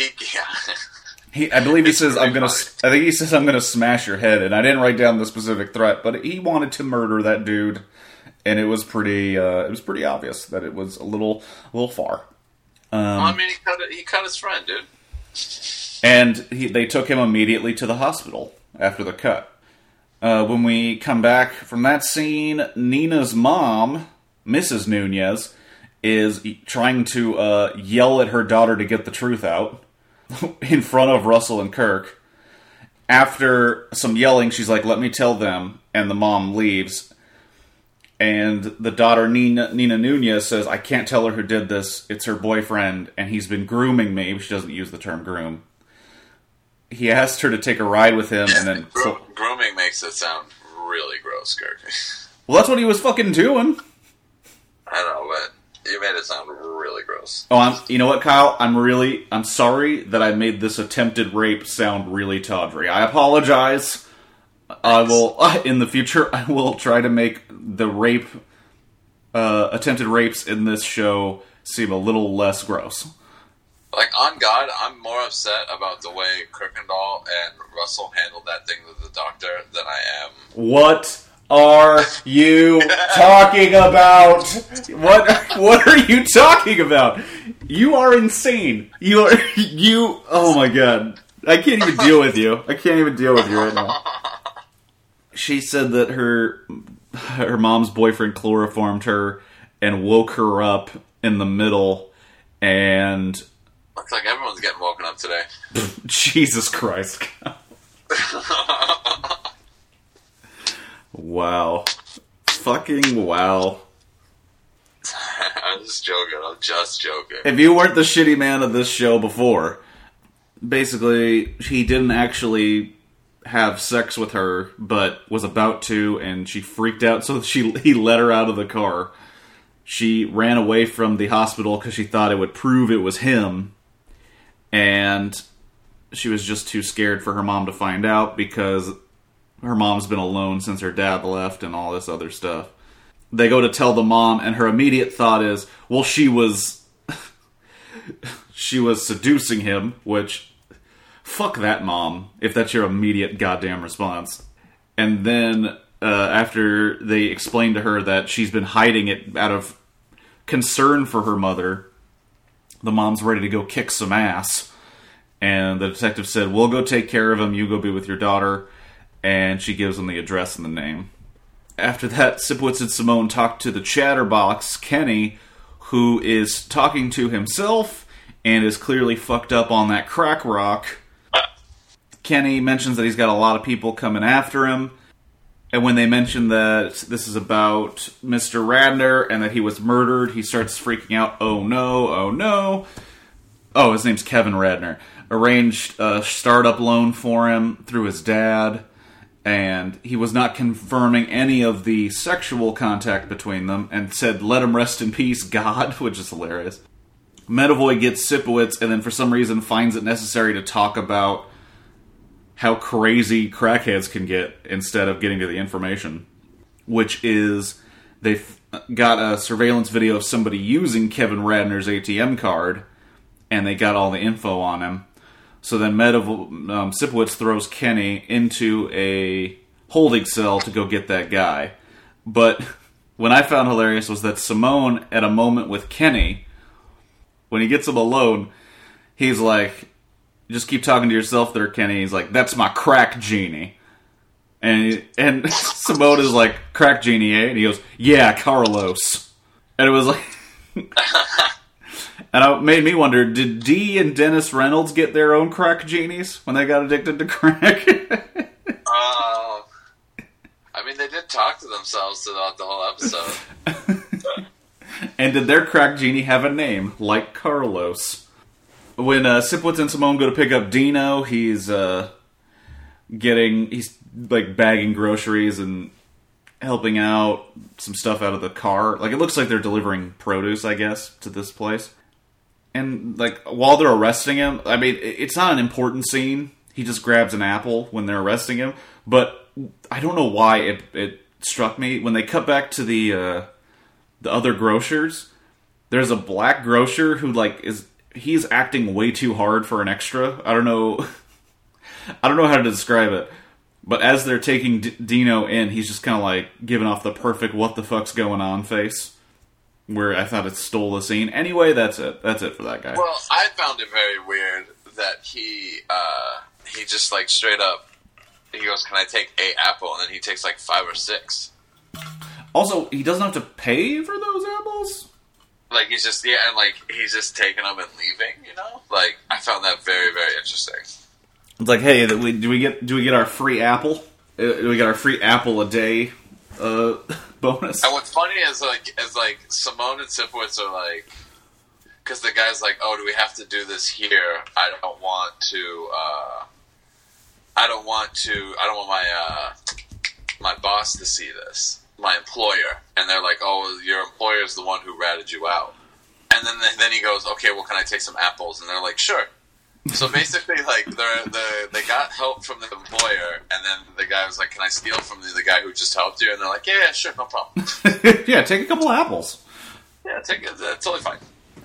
Speaker 1: I believe he says, I think he says, I'm gonna smash your head, and I didn't write down the specific threat, but he wanted to murder that dude, and it was pretty obvious that it was a little far.
Speaker 2: Well, I mean, he cut his friend, dude.
Speaker 1: And they took him immediately to the hospital after the cut. When we come back from that scene, Nina's mom, Mrs. Nunez, is trying to yell at her daughter to get the truth out in front of Russell and Kirk. After some yelling, she's like, let me tell them, and the mom leaves. And the daughter, Nina Nunez, says, I can't tell her who did this. It's her boyfriend, and he's been grooming me. She doesn't use the term groom. He asked her to take a ride with him, and then...
Speaker 2: Grooming makes it sound really gross, Kirk.
Speaker 1: Well, that's what he was fucking doing.
Speaker 2: I know, but you made it sound really gross.
Speaker 1: Oh, you know what, Kyle? I'm sorry that I made this attempted rape sound really tawdry. I apologize. I will, in the future, I will try to make the attempted rapes in this show seem a little less gross.
Speaker 2: Like, on God, I'm more upset about the way Kirkendall and Russell handled that thing with the doctor than I am.
Speaker 1: What are you talking about? What are you talking about? You are insane. Oh my God. I can't even deal with you. I can't even deal with you right now. She said that her mom's boyfriend chloroformed her and woke her up in the middle, and...
Speaker 2: Looks like everyone's getting woken up today.
Speaker 1: Jesus Christ. Wow. Fucking wow.
Speaker 2: I'm just joking.
Speaker 1: If you weren't the shitty man of this show before, basically, he didn't actually have sex with her, but was about to, and she freaked out, so he let her out of the car. She ran away from the hospital because she thought it would prove it was him, and she was just too scared for her mom to find out because her mom's been alone since her dad left and all this other stuff. They go to tell the mom, and her immediate thought is, well, she was seducing him, which... Fuck that, Mom, if that's your immediate goddamn response. And then, after they explain to her that she's been hiding it out of concern for her mother, the mom's ready to go kick some ass. And the detective said, we'll go take care of him, you go be with your daughter. And she gives him the address and the name. After that, Sipowicz and Simone talk to the chatterbox, Kenny, who is talking to himself and is clearly fucked up on that crack rock. Kenny mentions that he's got a lot of people coming after him, and when they mention that this is about Mr. Radner and that he was murdered, he starts freaking out. Oh no. Oh, his name's Kevin Radner. Arranged a startup loan for him through his dad, and he was not confirming any of the sexual contact between them, and said, let him rest in peace, God, which is hilarious. Medavoy gets Sipowicz, and then for some reason finds it necessary to talk about how crazy crackheads can get instead of getting to the information. Which is, they've got a surveillance video of somebody using Kevin Radner's ATM card, and they got all the info on him. So then Sipowicz throws Kenny into a holding cell to go get that guy. But what I found hilarious was that Simone, at a moment with Kenny, when he gets him alone, he's like, just keep talking to yourself there, Kenny. He's like, that's my crack genie. And Simone is like, crack genie, eh? And he goes, yeah, Carlos. And it was like... And it made me wonder, did Dee and Dennis Reynolds get their own crack genies when they got addicted to crack?
Speaker 2: I mean, they did talk to themselves throughout the whole episode.
Speaker 1: And did their crack genie have a name, like Carlos? When Sipowicz and Simone go to pick up Dino, he's like bagging groceries and helping out some stuff out of the car. Like, it looks like they're delivering produce, I guess, to this place. And, like, while they're arresting him, I mean, it's not an important scene. He just grabs an apple when they're arresting him. But I don't know why it struck me. When they cut back to the other grocers, there's a black grocer who, like, he's acting way too hard for an extra. I don't know how to describe it. But as they're taking Dino in, he's just kind of, like, giving off the perfect what the fuck's going on face. Where I thought it stole the scene. Anyway, that's it. That's it for that guy.
Speaker 2: Well, I found it very weird that he just, like, straight up, he goes, "Can I take an apple?" And then he takes, like, 5 or 6.
Speaker 1: Also, he doesn't have to pay for those apples?
Speaker 2: Like, he's just taking them and leaving, you know? Like, I found that very, very interesting.
Speaker 1: It's like, hey, do we get our free apple? Do we get our free apple a day bonus?
Speaker 2: And what's funny is Simone and Sipowicz are like, because the guy's like, "Oh, do we have to do this here? I don't want my boss to see this, my employer." And they're like, "Oh, your employer's the one who ratted you out." And then he goes, "Okay, well, can I take some apples?" And they're like, "Sure." So basically, like, they got help from the employer, and then the guy was like, "Can I steal from the guy who just helped you?" And they're like, "Yeah, sure, no problem."
Speaker 1: Yeah, take a couple apples.
Speaker 2: Yeah, take it. That's totally fine.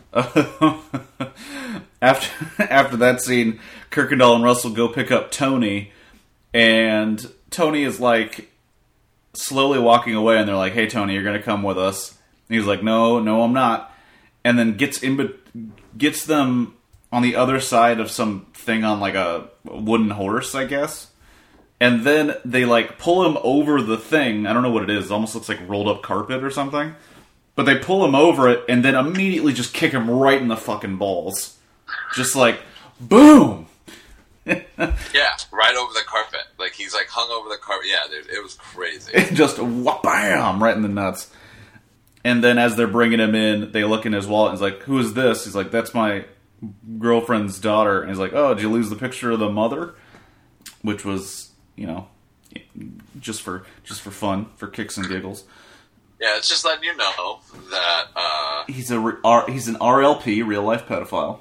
Speaker 1: After that scene, Kirkendall and Russell go pick up Tony, and Tony is, like, slowly walking away, and they're like, "Hey, Tony, you're gonna come with us." And he's like, No, I'm not. And then gets them on the other side of some thing on, like, a wooden horse, I guess. And then they, like, pull him over the thing. I don't know what it is. It almost looks like rolled up carpet or something. But they pull him over it and then immediately just kick him right in the fucking balls. Just like, boom!
Speaker 2: Yeah, right over the carpet. Like, he's, like, hung over the carpet. Yeah, dude, it was crazy.
Speaker 1: Just wha-bam! Right in the nuts. And then as they're bringing him in, they look in his wallet and he's like, "Who is this?" He's like, "That's my girlfriend's daughter." And he's like, "Oh, did you lose the picture of the mother?" Which was, you know, just for fun, for kicks and giggles.
Speaker 2: Yeah, it's just letting you know that
Speaker 1: he's an RLP, real life pedophile.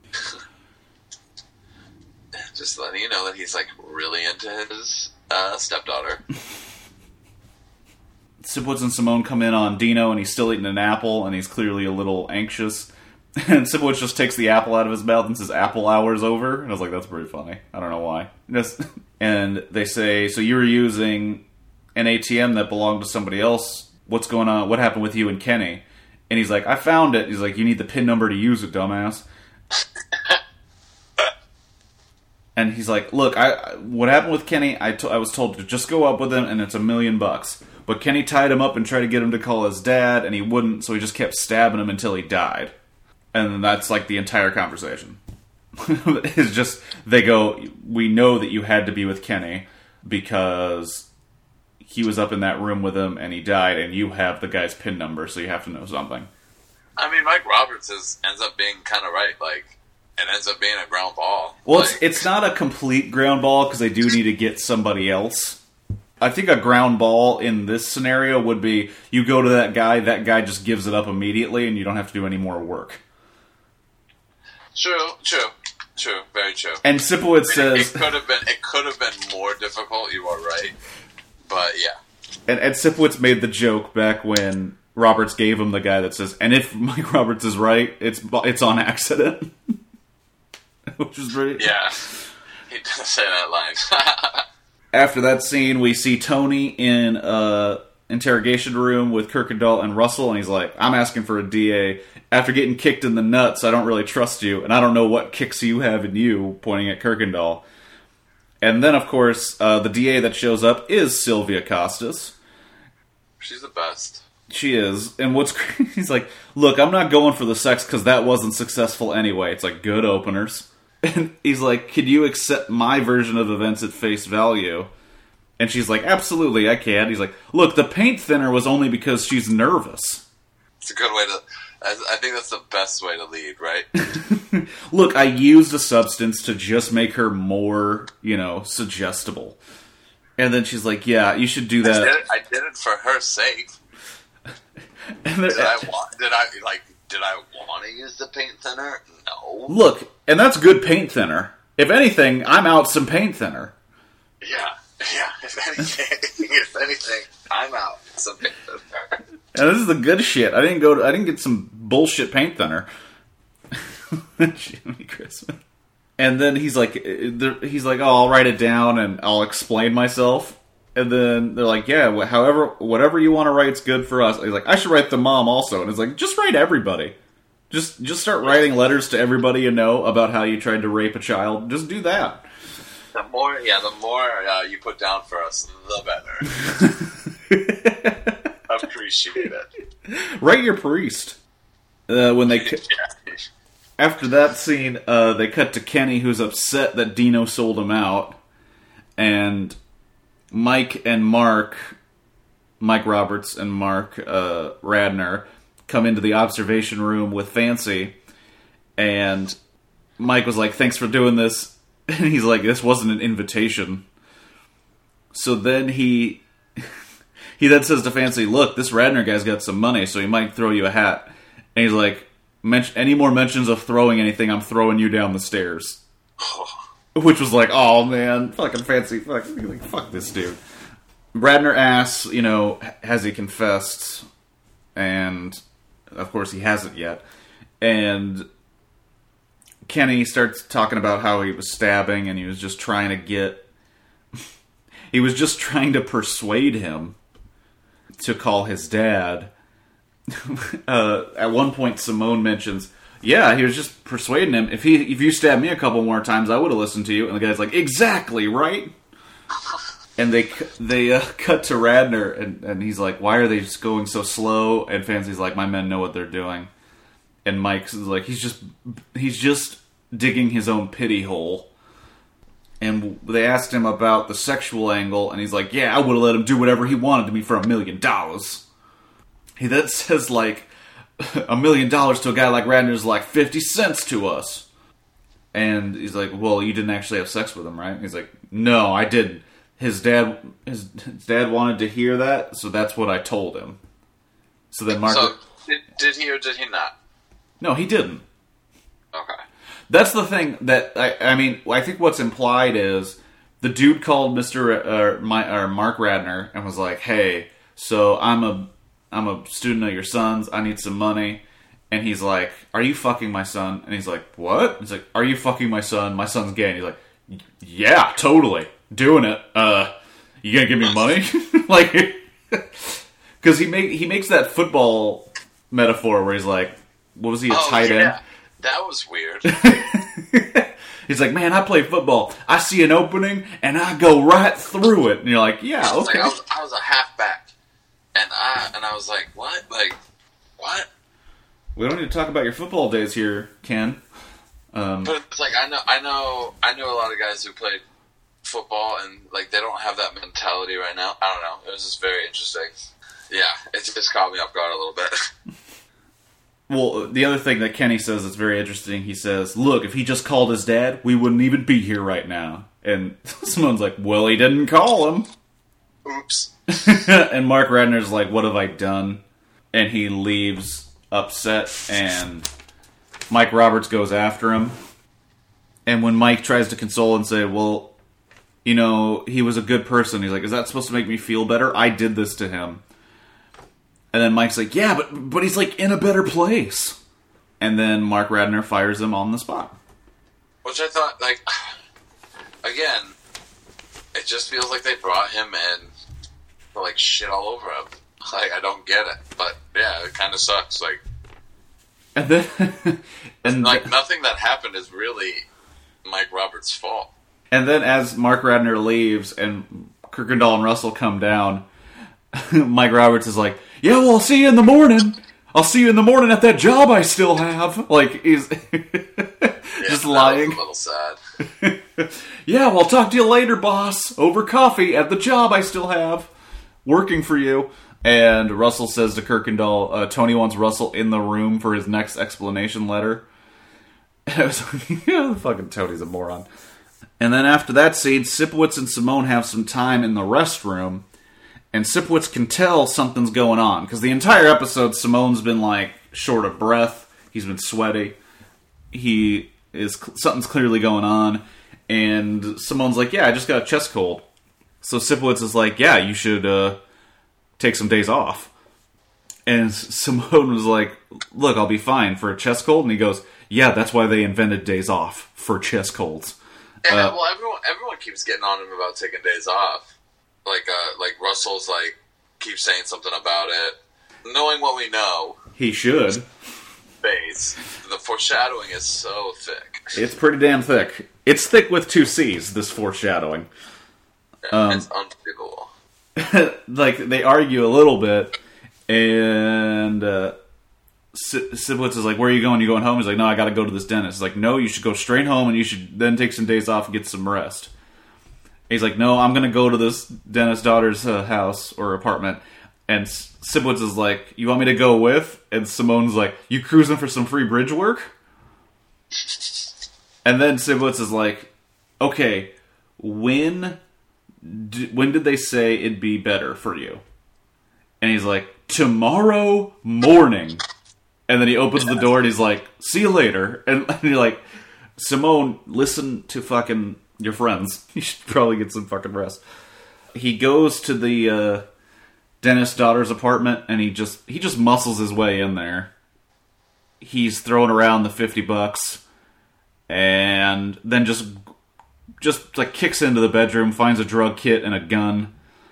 Speaker 2: Just letting you know that he's, like, really into his stepdaughter.
Speaker 1: Sipowicz and Simone come in on Dino, and he's still eating an apple, and he's clearly a little anxious. And Sipowicz just takes the apple out of his mouth and says, "Apple hour's over." And I was like, that's pretty funny. I don't know why. And they say, "So you were using an ATM that belonged to somebody else. What's going on? What happened with you and Kenny?" And he's like, "I found it." He's like, "You need the PIN number to use it, dumbass." And he's like, "Look, what happened with Kenny, I was told to just go up with him, and it's $1 million. But Kenny tied him up and tried to get him to call his dad, and he wouldn't, so he just kept stabbing him until he died." And that's, like, the entire conversation. It's just, they go, "We know that you had to be with Kenny because he was up in that room with him and he died, and you have the guy's PIN number, so you have to know something."
Speaker 2: I mean, Mike Roberts ends up being kind of right. Like, it ends up being a ground ball.
Speaker 1: Well,
Speaker 2: like,
Speaker 1: it's not a complete ground ball because they do need to get somebody else. I think a ground ball in this scenario would be you go to that guy just gives it up immediately, and you don't have to do any more work.
Speaker 2: True, very true.
Speaker 1: And Sipowicz says
Speaker 2: it could have been more difficult. You are right, but yeah.
Speaker 1: And Sipowicz made the joke back when Roberts gave him the guy that says, "And if Mike Roberts is right, it's on accident," which is pretty.
Speaker 2: Yeah, he does say that line.
Speaker 1: After that scene, we see Tony in a interrogation room with Kirkendall and Russell, and he's like, "I'm asking for a DA. After getting kicked in the nuts, I don't really trust you, and I don't know what kicks you have in you," pointing at Kirkendall. And then, of course, the DA that shows up is Sylvia Costas.
Speaker 2: She's the best.
Speaker 1: She is. And what's crazy, he's like, look, I'm not going for the sex because that wasn't successful anyway. It's like, good openers. And he's like, could you accept my version of events at face value? And she's like, absolutely, I can. He's like, look, the paint thinner was only because she's nervous.
Speaker 2: It's a good way to... I think that's the best way to lead, right?
Speaker 1: Look, I used a substance to just make her more, suggestible. And then she's like, yeah, you should do that.
Speaker 2: I did it for her sake.
Speaker 1: And
Speaker 2: did I want to use the paint thinner? No.
Speaker 1: Look, and that's good paint thinner. If anything, I'm out some paint thinner.
Speaker 2: Yeah. If anything, I'm out some paint thinner.
Speaker 1: And this is the good shit. I didn't get some bullshit paint thinner. Jimmy Christmas. And then he's like, oh, I'll write it down and I'll explain myself. And then they're like, yeah, whatever you want to write's good for us. He's like, I should write the mom also. And it's like, just write everybody. Just start writing letters to everybody you know about how you tried to rape a child. Just do that.
Speaker 2: The more you put down for us, the better. Appreciate it.
Speaker 1: Write your priest. After that scene, they cut to Kenny, who's upset that Dino sold him out, and Mike Roberts and Mark Radner come into the observation room with Fancy, and Mike was like, "Thanks for doing this," and he's like, "This wasn't an invitation." So then he then says to Fancy, look, this Radner guy's got some money, so he might throw you a hat. And he's like, any more mentions of throwing anything, I'm throwing you down the stairs. Which was like, oh man, fucking Fancy, fuck this dude. Radner asks, has he confessed? And, of course, he hasn't yet. And Kenny starts talking about how he was stabbing, and he was just trying to persuade him to call his dad. At one point, Simone mentions, yeah, he was just persuading him. If you stabbed me a couple more times, I would have listened to you. And the guy's like, exactly, right? And they cut to Radner, and he's like, why are they just going so slow? And Fancy's like, my men know what they're doing. And Mike's like, he's just digging his own pity hole. And they asked him about the sexual angle, and he's like, yeah, I would have let him do whatever he wanted to me for $1 million. He then says, like, $1 million to a guy like Radner is like 50 cents to us. And he's like, well, you didn't actually have sex with him, right? And he's like, no, I didn't. His dad wanted to hear that, so that's what I told him. So then Mark...
Speaker 2: So, did he or did he not?
Speaker 1: No, he didn't.
Speaker 2: Okay.
Speaker 1: That's the thing that I think what's implied is the dude called Mark Radner and was like, "Hey, so I'm a student of your son's. I need some money." And he's like, "Are you fucking my son?" And he's like, "What?" He's like, "Are you fucking my son? My son's gay." And he's like, "Yeah, totally, doing it. You gonna give me money?" Like, because he makes that football metaphor where he's like, "What was he, a tight end?"
Speaker 2: That was weird.
Speaker 1: He's like, man, I play football. I see an opening, and I go right through it. And you're like, yeah, okay.
Speaker 2: Like I was a halfback, and I was like, what? Like, what?
Speaker 1: We don't need to talk about your football days here, Ken.
Speaker 2: But it's like, I know a lot of guys who played football, and like they don't have that mentality right now. I don't know. It was just very interesting. Yeah, it just caught me off guard a little bit.
Speaker 1: Well, the other thing that Kenny says that's very interesting, he says, look, if he just called his dad, we wouldn't even be here right now. And someone's like, well, he didn't call him.
Speaker 2: Oops.
Speaker 1: And Mark Radner's like, what have I done? And he leaves upset, and Mike Roberts goes after him. And when Mike tries to console and say, well, he was a good person, he's like, is that supposed to make me feel better? I did this to him. And then Mike's like, yeah, but he's like in a better place. And then Mark Radner fires him on the spot.
Speaker 2: Which I thought, like, again, it just feels like they brought him in for, like, shit all over him. Like, I don't get it. But, yeah, it kind of sucks. Like,
Speaker 1: and then...
Speaker 2: nothing that happened is really Mike Roberts' fault.
Speaker 1: And then as Mark Radner leaves and Kuykendall and Russell come down... Mike Roberts is like, yeah, well, I'll see you in the morning. I'll see you in the morning at that job I still have. Like, he's just lying.
Speaker 2: That was a little sad.
Speaker 1: Yeah, well, I'll talk to you later, boss. Over coffee at the job I still have. Working for you. And Russell says to Kirkendall, Tony wants Russell in the room for his next explanation letter. And I was like, yeah, fucking Tony's a moron. And then after that scene, Sipowicz and Simone have some time in the restroom. And Sipowicz can tell something's going on. Because the entire episode, Simone's been, like, short of breath. He's been sweaty. Something's clearly going on. And Simone's like, yeah, I just got a chest cold. So Sipowicz is like, yeah, you should take some days off. And Simone was like, look, I'll be fine for a chest cold. And he goes, yeah, that's why they invented days off, for chest colds.
Speaker 2: And, well, everyone keeps getting on him about taking days off. Like Russell's like keeps saying something about it. Knowing what we know,
Speaker 1: he should.
Speaker 2: The foreshadowing is so thick.
Speaker 1: It's pretty damn thick. It's thick with 2 C's. This foreshadowing.
Speaker 2: It's unbelievable.
Speaker 1: Like they argue a little bit, and Sipowicz is like, "Where are you going? You going home?" He's like, "No, I got to go to this dentist." He's like, "No, you should go straight home, and you should then take some days off and get some rest." He's like, "No, I'm going to go to this dentist's daughter's house or apartment." And Sipowicz is like, "You want me to go with?" And Simone's like, "You cruising for some free bridge work?" And then Sipowicz is like, "Okay, when did they say it'd be better for you?" And he's like, "Tomorrow morning." And then he opens the door and he's like, "See you later." And you're like, Simone, listen to fucking your friends. You should probably get some fucking rest. He goes to the dentist's daughter's apartment and he just muscles his way in there. He's throwing around the $50 and then just like kicks into the bedroom, finds a drug kit and a gun.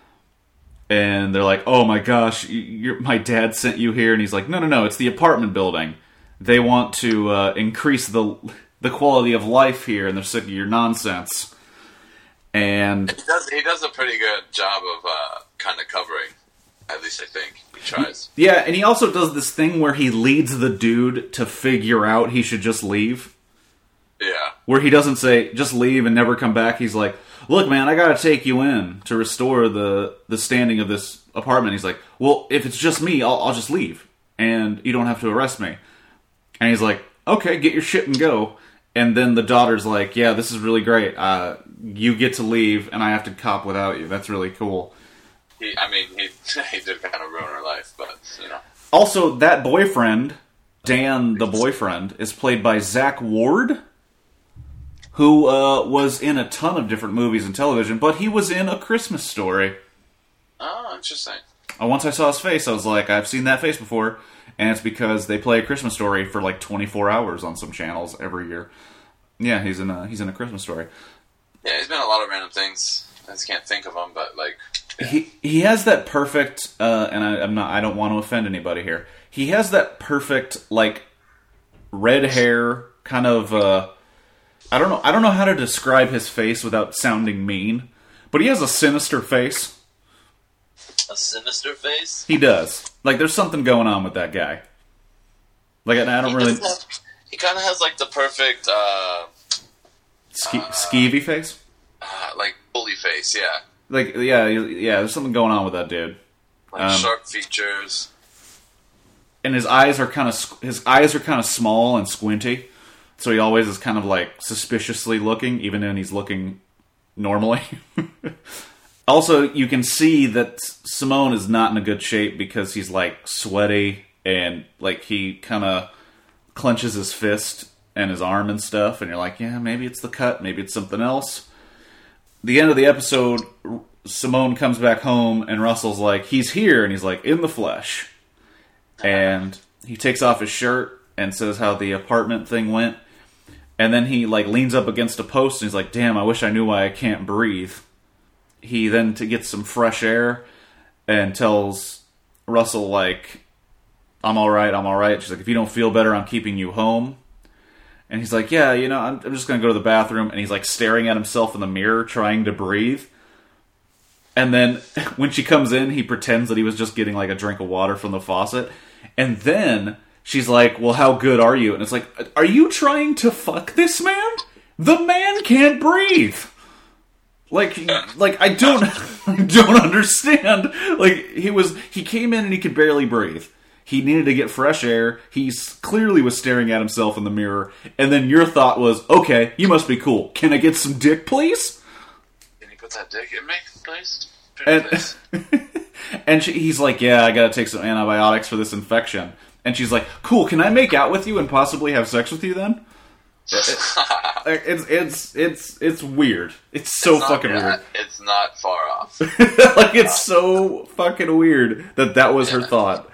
Speaker 1: And they're like, "Oh my gosh, my dad sent you here." And he's like, No, it's the apartment building. They want to increase the quality of life here, and they're sick of your nonsense. And
Speaker 2: he does a pretty good job of kind of covering. At least I think he tries.
Speaker 1: Yeah, and he also does this thing where he leads the dude to figure out he should just leave.
Speaker 2: Yeah.
Speaker 1: Where he doesn't say, just leave and never come back. He's like, "Look, man, I gotta take you in to restore the standing of this apartment." He's like, "Well, if it's just me, I'll just leave. And you don't have to arrest me." And he's like, "Okay, get your shit and go." And then the daughter's like, "Yeah, this is really great. You get to leave, and I have to cop without you. That's really cool."
Speaker 2: He did kind of ruin her life, but, you know.
Speaker 1: Also, that boyfriend, Dan the boyfriend, is played by Zach Ward, who was in a ton of different movies and television, but he was in A Christmas Story.
Speaker 2: Oh, interesting.
Speaker 1: Once I saw his face, I was like, I've seen that face before, and it's because they play A Christmas Story for like 24 hours on some channels every year. Yeah, he's in A Christmas Story.
Speaker 2: Yeah, he's been in a lot of random things. I just can't think of them, but like...
Speaker 1: Yeah. He has that perfect, and I don't want to offend anybody here. He has that perfect, like, red hair, kind of, I don't know how to describe his face without sounding mean, but he has a sinister face.
Speaker 2: A sinister face?
Speaker 1: He does. Like, there's something going on with that guy. Like, I don't really...
Speaker 2: He kind of has, like, the perfect,
Speaker 1: skeevy face?
Speaker 2: Like, bully face, yeah.
Speaker 1: Like, yeah, there's something going on with that dude.
Speaker 2: Like, sharp features.
Speaker 1: And his eyes are kind of small and squinty. So he always is kind of, like, suspiciously looking, even when he's looking normally. Also, you can see that Simone is not in a good shape because he's, like, sweaty and, like, he kind of clenches his fist and his arm and stuff. And you're like, yeah, maybe it's the cut, maybe it's something else. The end of the episode, Simone comes back home and Russell's like, he's here, and he's like, in the flesh. And he takes off his shirt and says how the apartment thing went. And then he, like, leans up against a post and he's like, damn, I wish I knew why I can't breathe. He then gets some fresh air and tells Russell, like, I'm alright. She's like, if you don't feel better, I'm keeping you home. And he's like, yeah, you know, I'm just going to go to the bathroom. And he's, like, staring at himself in the mirror, trying to breathe. And then when she comes in, he pretends that he was just getting like a drink of water from the faucet. And then she's like, well, how good are you? And it's like, are you trying to fuck this man? The man can't breathe. Like I don't understand. Like, he came in and he could barely breathe. He needed to get fresh air. He clearly was staring at himself in the mirror. And then your thought was, okay, you must be cool. Can I get some dick, please?
Speaker 2: Can you put that dick in me, please?
Speaker 1: And he's like, yeah, I gotta take some antibiotics for this infection. And she's like, cool, can I make out with you and possibly have sex with you then? It's weird. It's so fucking weird.
Speaker 2: It's not far off.
Speaker 1: Like, it's so fucking weird that was her thought.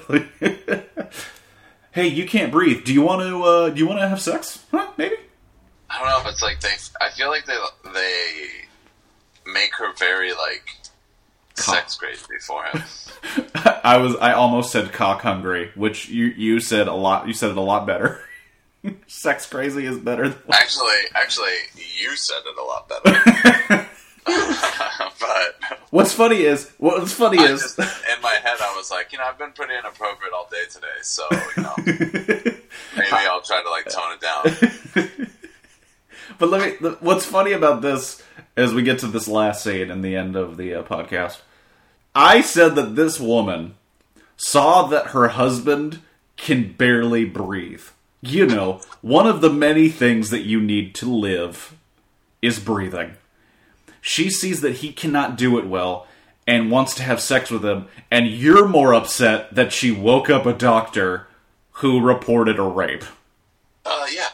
Speaker 1: Hey, you can't breathe. Do you want to have sex? Huh? Maybe.
Speaker 2: I don't know if it's like I feel like they make her very like sex crazy for him.
Speaker 1: I almost said cock hungry, which you said a lot. You said it a lot better. Sex crazy is better.
Speaker 2: Actually, you said it a lot better. But
Speaker 1: what's funny is
Speaker 2: just, in my head I was like, I've been pretty inappropriate all day today, so maybe I'll try to like tone it down.
Speaker 1: But what's funny about this as we get to this last scene in the end of the podcast, I said that this woman saw that her husband can barely breathe. One of the many things that you need to live is breathing. She sees that he cannot do it well and wants to have sex with him, and you're more upset that she woke up a doctor who reported a rape.
Speaker 2: Yeah.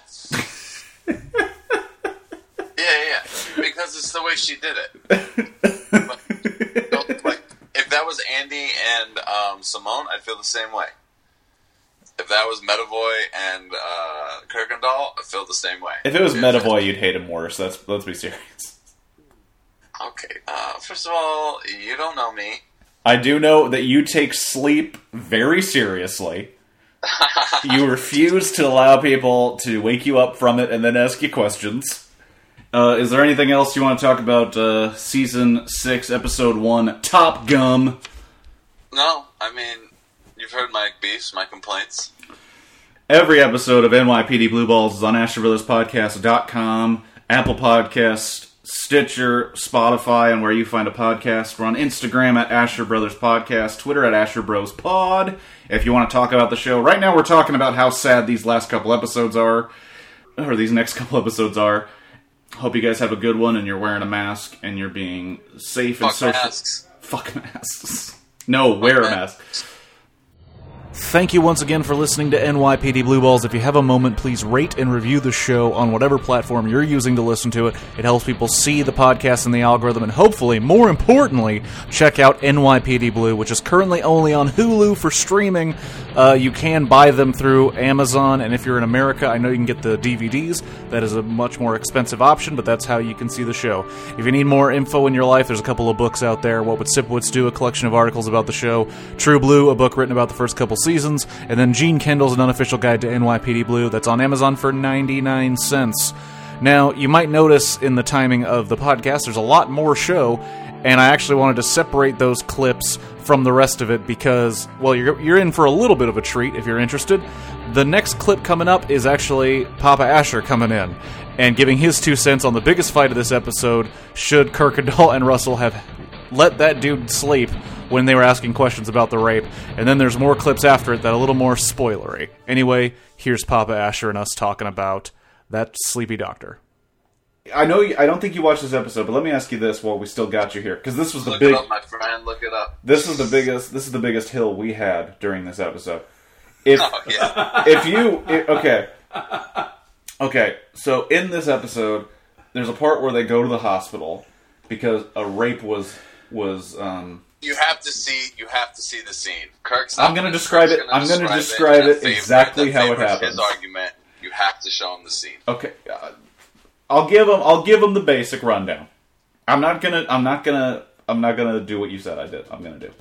Speaker 2: Yeah. Because it's the way she did it. Like, if that was Andy and Simone, I'd feel the same way. If that was Medavoy and Kirkendall, I'd feel the same way.
Speaker 1: If it was Medavoy, you'd hate him worse. Let's be serious.
Speaker 2: Okay, first of all, you don't know me.
Speaker 1: I do know that you take sleep very seriously. You refuse to allow people to wake you up from it and then ask you questions. Is there anything else you want to talk about Season 6, Episode 1, Top Gum?
Speaker 2: No, I mean, you've heard my beefs, my complaints.
Speaker 1: Every episode of NYPD Blue Balls is on AsherBrothersPodcast.com, Apple Podcasts, Stitcher, Spotify, and where you find a podcast. We're on Instagram at Asher Brothers Podcast, Twitter at Asher Bros Pod. If you want to talk about the show, right now we're talking about how sad these last couple episodes are, or these next couple episodes are. Hope you guys have a good one, and you're wearing a mask, and you're being safe and social.
Speaker 2: Masks.
Speaker 1: Fuck masks. No, wear a mask. Thank you once again for listening to NYPD Blue Balls. If you have a moment, please rate and review the show on whatever platform you're using to listen to it. It helps people see the podcast in the algorithm, and hopefully, more importantly, check out NYPD Blue, which is currently only on Hulu for streaming. You can buy them through Amazon, and if you're in America, I know you can get the DVDs. That is a much more expensive option, but that's how you can see the show. If you need more info in your life, there's a couple of books out there. What Would Sipowicz Do? A collection of articles about the show. True Blue, a book written about the first couple seasons. And then Gene Kendall's An Unofficial Guide to NYPD Blue. That's on Amazon for 99 cents. Now, you might notice in the timing of the podcast, there's a lot more show, and I actually wanted to separate those clips from the rest of it because, well, you're in for a little bit of a treat if you're interested. The next clip coming up is actually Papa Asher coming in and giving his 2 cents on the biggest fight of this episode, should Kirkendall and Russell have let that dude sleep when they were asking questions about the rape. And then there's more clips after it that are a little more spoilery. Anyway, here's Papa Asher and us talking about that sleepy doctor. I don't think you watched this episode, but let me ask you this while we still got you here, because this was the
Speaker 2: Look it up, my friend. Look it up.
Speaker 1: This is the biggest hill we had during this episode. Okay. So in this episode, there's a part where they go to the hospital because a rape was.
Speaker 2: You have to see the scene.
Speaker 1: I'm going to describe it. I'm going to describe it exactly how it happens.
Speaker 2: His argument. You have to show him the scene.
Speaker 1: Okay. I'll give him the basic rundown. I'm not gonna do what you said I did. I'm gonna do.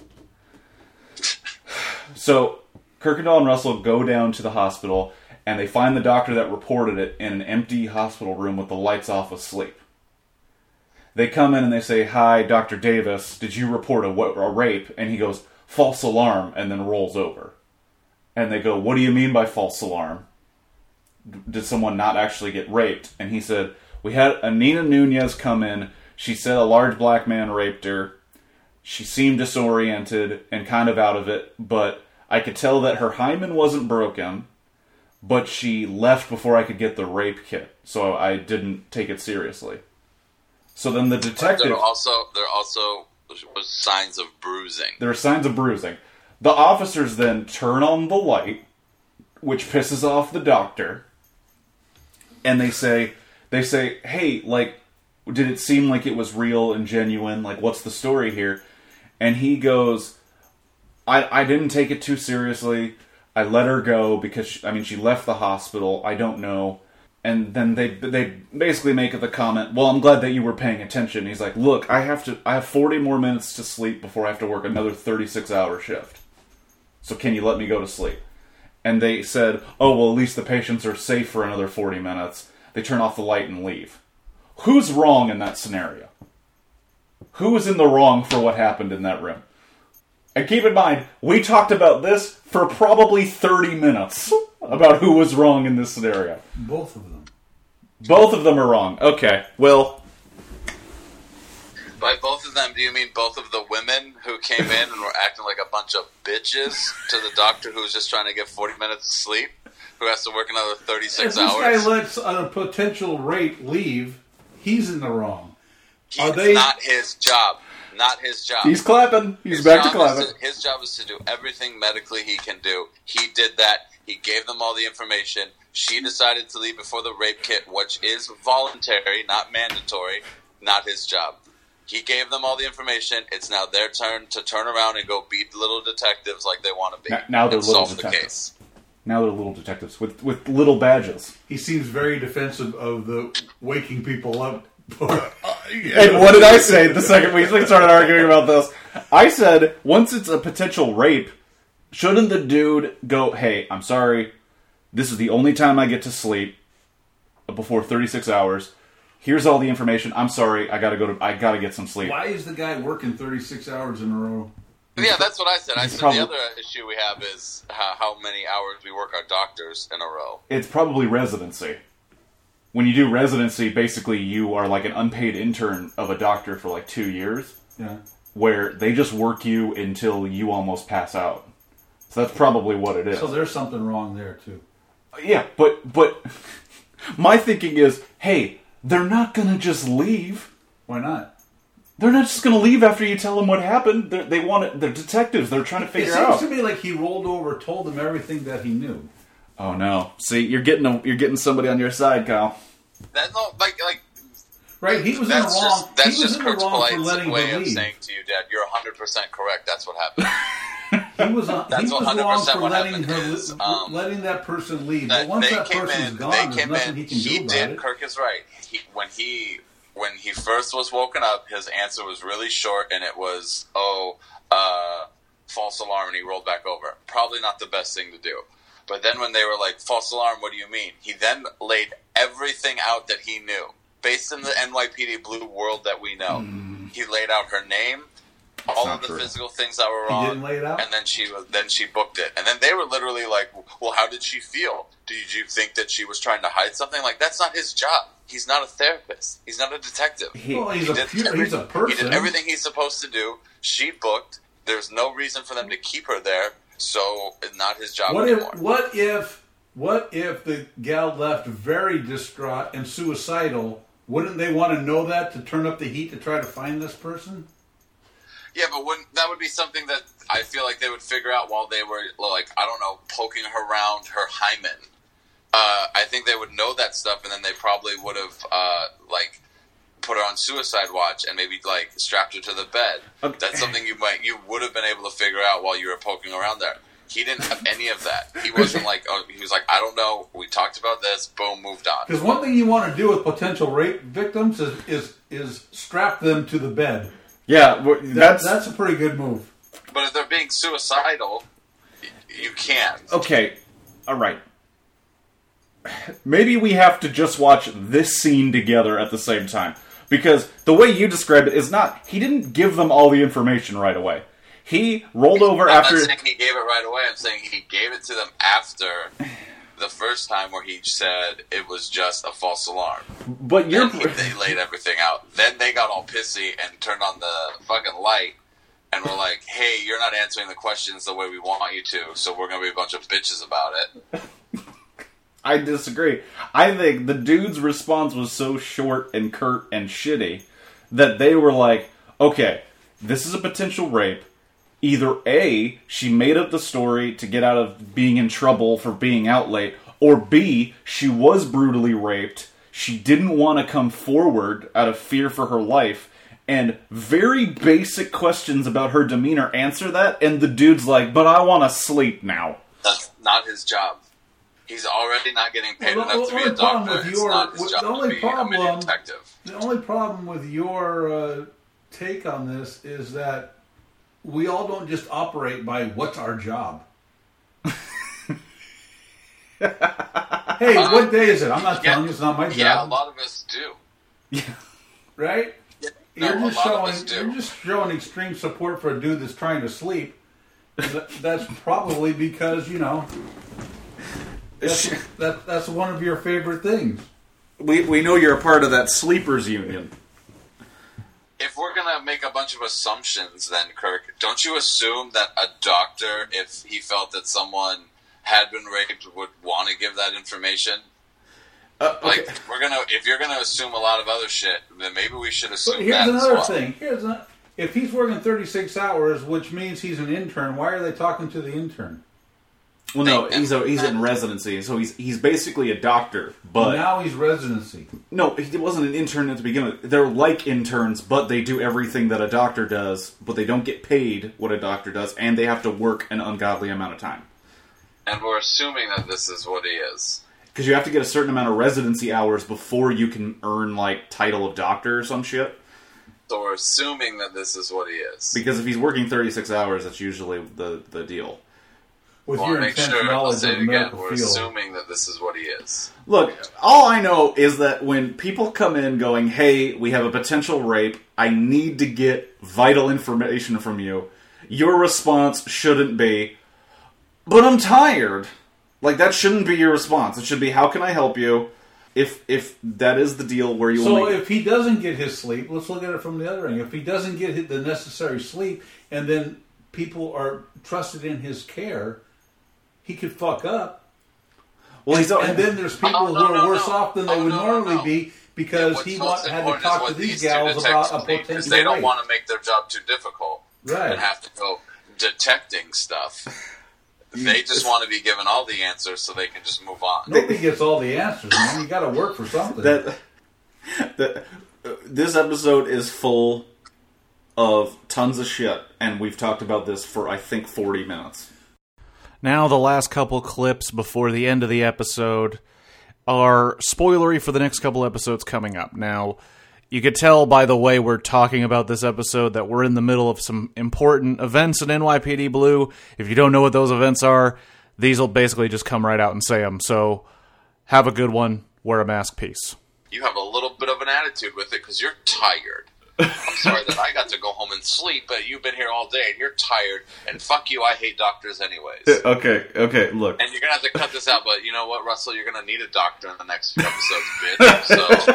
Speaker 1: So Kirkendall and Russell go down to the hospital and they find the doctor that reported it in an empty hospital room with the lights off, asleep. They come in and they say, "Hi, Dr. Davis, did you report a rape?" And he goes, "False alarm," and then rolls over. And they go, "What do you mean by false alarm? Did someone not actually get raped?" And he said, "We had Anina Nunez come in. She said a large black man raped her. She seemed disoriented and kind of out of it, but I could tell that her hymen wasn't broken, but she left before I could get the rape kit, so I didn't take it seriously." So then the detective...
Speaker 2: There also was signs of bruising.
Speaker 1: There are signs of bruising. The officers then turn on the light, which pisses off the doctor, and they say, "Hey, like, did it seem like it was real and genuine? Like, what's the story here?" And he goes, I didn't take it too seriously. I let her go because, she left the hospital. I don't know. And then they basically make the comment, "Well, I'm glad that you were paying attention." He's like, "Look, I have 40 more minutes to sleep before I have to work another 36-hour shift. So can you let me go to sleep?" And they said, "Oh, well, at least the patients are safe for another 40 minutes. They turn off the light and leave." Who's wrong in that scenario? Who is in the wrong for what happened in that room? And keep in mind, we talked about this for probably 30 minutes about who was wrong in this scenario.
Speaker 3: Both of them.
Speaker 1: Both of them are wrong. Okay, well...
Speaker 2: By both of them, do you mean both of the women who came in and were acting like a bunch of bitches to the doctor who was just trying to get 40 minutes of sleep? Who has to work another 36 hours?
Speaker 3: If this guy lets a potential rape leave, he's in the wrong.
Speaker 2: Not his job. Not his job.
Speaker 1: He's clapping. He's back to clapping.
Speaker 2: His job is to do everything medically he can do. He did that. He gave them all the information. She decided to leave before the rape kit, which is voluntary, not mandatory. Not his job. He gave them all the information. It's now their turn to turn around and go beat little detectives like they want to be.
Speaker 1: Now they're little detectives. Now they're little detectives with little badges.
Speaker 3: He seems very defensive of the waking people up.
Speaker 1: And what did I say the second we started arguing about this? I said, once it's a potential rape, shouldn't the dude go, "Hey, I'm sorry, this is the only time I get to sleep before 36 hours. Here's all the information. I'm sorry, I gotta get some sleep."
Speaker 3: Why is the guy working 36 hours in a row?
Speaker 2: Yeah, that's what I said. I said the other issue we have is how many hours we work our doctors in a row.
Speaker 1: It's probably residency. When you do residency, basically you are like an unpaid intern of a doctor for like 2 years.
Speaker 3: Yeah.
Speaker 1: Where they just work you until you almost pass out. So that's probably what it is.
Speaker 3: So there's something wrong there, too.
Speaker 1: Yeah, but my thinking is, hey, they're not going to just leave.
Speaker 3: Why not?
Speaker 1: They're not just going to leave after you tell them what happened. They're detectives. They're trying to figure out.
Speaker 3: It seems to me like he rolled over, told them everything that he knew.
Speaker 1: Oh no! See, you're getting somebody on your side, Kyle.
Speaker 2: That's not like
Speaker 3: right. He was in the wrong.
Speaker 2: That's just Kurt's polite way of saying to you, Dad, you're 100% correct. That's what happened.
Speaker 3: He was wrong for letting that person leave. But once that person's gone, there's nothing he can do about it.
Speaker 2: Kirk is right. When he first was woken up, his answer was really short, and it was, false alarm, and he rolled back over. Probably not the best thing to do. But then when they were like, false alarm, what do you mean? He then laid everything out that he knew. Based in the NYPD Blue world that we know. He laid out her name, all of the physical things that were wrong.
Speaker 3: He didn't lay it out?
Speaker 2: And then she booked it. And then they were literally like, well, how did she feel? Did you think that she was trying to hide something? Like, that's not his job. He's not a therapist. He's not a detective.
Speaker 3: He's a person.
Speaker 2: He did everything he's supposed to do. She booked. There's no reason for them to keep her there. So it's not his job anymore.
Speaker 3: What if the gal left very distraught and suicidal? Wouldn't they want to know that to turn up the heat to try to find this person?
Speaker 2: Yeah, but that would be something that I feel like they would figure out while they were, like, I don't know, poking around her hymen. I think they would know that stuff, and then they probably would have, put her on suicide watch and maybe, strapped her to the bed. Okay. That's something you would have been able to figure out while you were poking around there. He didn't have any of that. He wasn't he was like, I don't know, we talked about this, boom, moved on.
Speaker 3: Because one thing you want to do with potential rape victims is strap them to the bed.
Speaker 1: Yeah, that's
Speaker 3: a pretty good move.
Speaker 2: But if they're being suicidal, you can't.
Speaker 1: Okay, all right. Maybe we have to just watch this scene together at the same time. Because the way you described it is not... He didn't give them all the information right away. He rolled over after...
Speaker 2: I'm not saying he gave it right away. I'm saying he gave it to them after the first time where he said it was just a false alarm.
Speaker 1: But
Speaker 2: they laid everything out. Then they got all pissy and turned on the fucking light and were like, hey, you're not answering the questions the way we want you to, so we're going to be a bunch of bitches about it.
Speaker 1: I disagree. I think the dude's response was so short and curt and shitty that they were like, okay, this is a potential rape. Either A, she made up the story to get out of being in trouble for being out late, or B, she was brutally raped, she didn't want to come forward out of fear for her life, and very basic questions about her demeanor answer that, and the dude's like, but I want to sleep now.
Speaker 2: That's not his job. He's already not getting paid enough to be a doctor. It's not his job to be a mini detective.
Speaker 3: The only problem with your take on this is that we all don't just operate by what's our job. Hey, what day is it? I'm not telling you, it's not my job.
Speaker 2: Yeah, a lot of us do.
Speaker 1: Yeah.
Speaker 3: Right?
Speaker 2: Yeah,
Speaker 3: you're just showing extreme support for a dude that's trying to sleep. That's probably because, you know, that's one of your favorite things.
Speaker 1: We know you're a part of that sleepers union.
Speaker 2: If we're going to make a bunch of assumptions, then, Kirk, don't you assume that a doctor, if he felt that someone had been raped, would want to give that information?
Speaker 1: Okay.
Speaker 2: Like, if you're gonna assume a lot of other shit, then maybe we should assume
Speaker 3: but here's
Speaker 2: that
Speaker 3: another
Speaker 2: as well.
Speaker 3: thing. If he's working 36 hours, which means he's an intern, why are they talking to the intern?
Speaker 1: Well, no, he's in residency, so he's basically a doctor, but...
Speaker 3: Now he's residency.
Speaker 1: No, he wasn't an intern at the beginning. They're like interns, but they do everything that a doctor does, but they don't get paid what a doctor does, and they have to work an ungodly amount of time.
Speaker 2: And we're assuming that this is what he is.
Speaker 1: Because you have to get a certain amount of residency hours before you can earn, like, title of doctor or some shit.
Speaker 2: So we're assuming that this is what he is.
Speaker 1: Because if he's working 36 hours, that's usually the deal.
Speaker 3: With your intense knowledge of the medical
Speaker 2: we're
Speaker 3: field.
Speaker 2: assuming that this is what he is.
Speaker 1: Look, all I know is that when people come in going, hey, we have a potential rape, I need to get vital information from you, your response shouldn't be, but I'm tired. Like, that shouldn't be your response. It should be, how can I help you? If that is the deal where you
Speaker 3: So if he doesn't get his sleep, let's look at it from the other end. If he doesn't get the necessary sleep, and then people are trusted in his care, he could fuck up.
Speaker 1: Well,
Speaker 3: and then there's people who are worse off than they would normally be because he had to talk to these gals about a potential
Speaker 2: because they don't
Speaker 3: rape.
Speaker 2: want to make their job too difficult.
Speaker 3: Right.
Speaker 2: And have to go detecting stuff. They just want to be given all the answers so they can just move on.
Speaker 3: Nobody gets all the answers, man. You got to work for something.
Speaker 1: This episode is full of tons of shit, and we've talked about this for, I think, 40 minutes.
Speaker 4: Now, the last couple clips before the end of the episode are spoilery for the next couple episodes coming up. Now, you could tell by the way we're talking about this episode that we're in the middle of some important events in NYPD Blue. If you don't know what those events are, these will basically just come right out and say them. So, have a good one. Wear a mask. Peace.
Speaker 2: You have a little bit of an attitude with it because you're tired. I'm sorry that I got to go home and sleep, but you've been here all day and you're tired. And fuck you, I hate doctors anyways.
Speaker 1: Okay, look.
Speaker 2: And you're gonna have to cut this out, but you know what, Russell? You're gonna need a doctor in the next few episodes, bitch. So.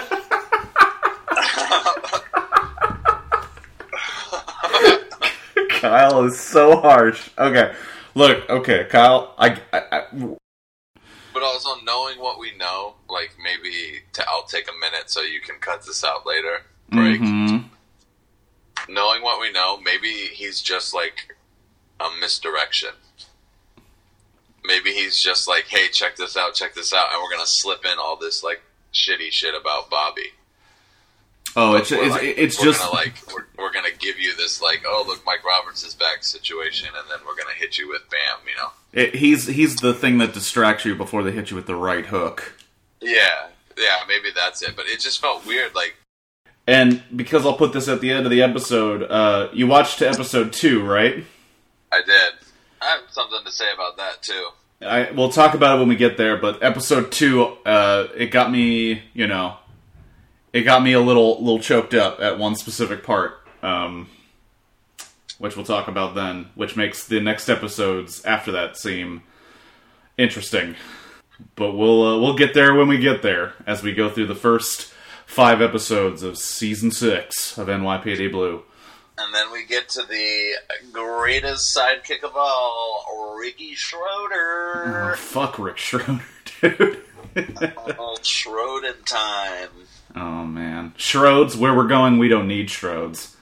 Speaker 1: Kyle is so harsh. Okay, Kyle.
Speaker 2: But also knowing what we know, like maybe I'll take a minute so you can cut this out later. Break.
Speaker 1: Mm-hmm.
Speaker 2: Knowing what we know, maybe he's just like a misdirection. Maybe he's just like, hey, check this out, and we're gonna slip in all this like shitty shit about Bobby.
Speaker 1: Oh,
Speaker 2: we're gonna give you this like, oh look, Mike Roberts is back situation, and then we're gonna hit you with bam, you know.
Speaker 1: He's the thing that distracts you before they hit you with the right hook.
Speaker 2: Yeah, maybe that's it. But it just felt weird, like.
Speaker 1: And because I'll put this at the end of the episode, you watched episode 2, right?
Speaker 2: I did. I have something to say about that too.
Speaker 1: We'll talk about it when we get there. But episode 2, it got me, it got me a little choked up at one specific part, which we'll talk about then, which makes the next episodes after that seem interesting. But we'll get there when we get there, as we go through the first 5 episodes of Season 6 of NYPD Blue.
Speaker 2: And then we get to the greatest sidekick of all, Ricky Schroeder.
Speaker 1: Oh, fuck Rick Schroeder, dude.
Speaker 2: Schroeden time.
Speaker 1: Oh, man. Schroeds, where we're going, we don't need Schroeds.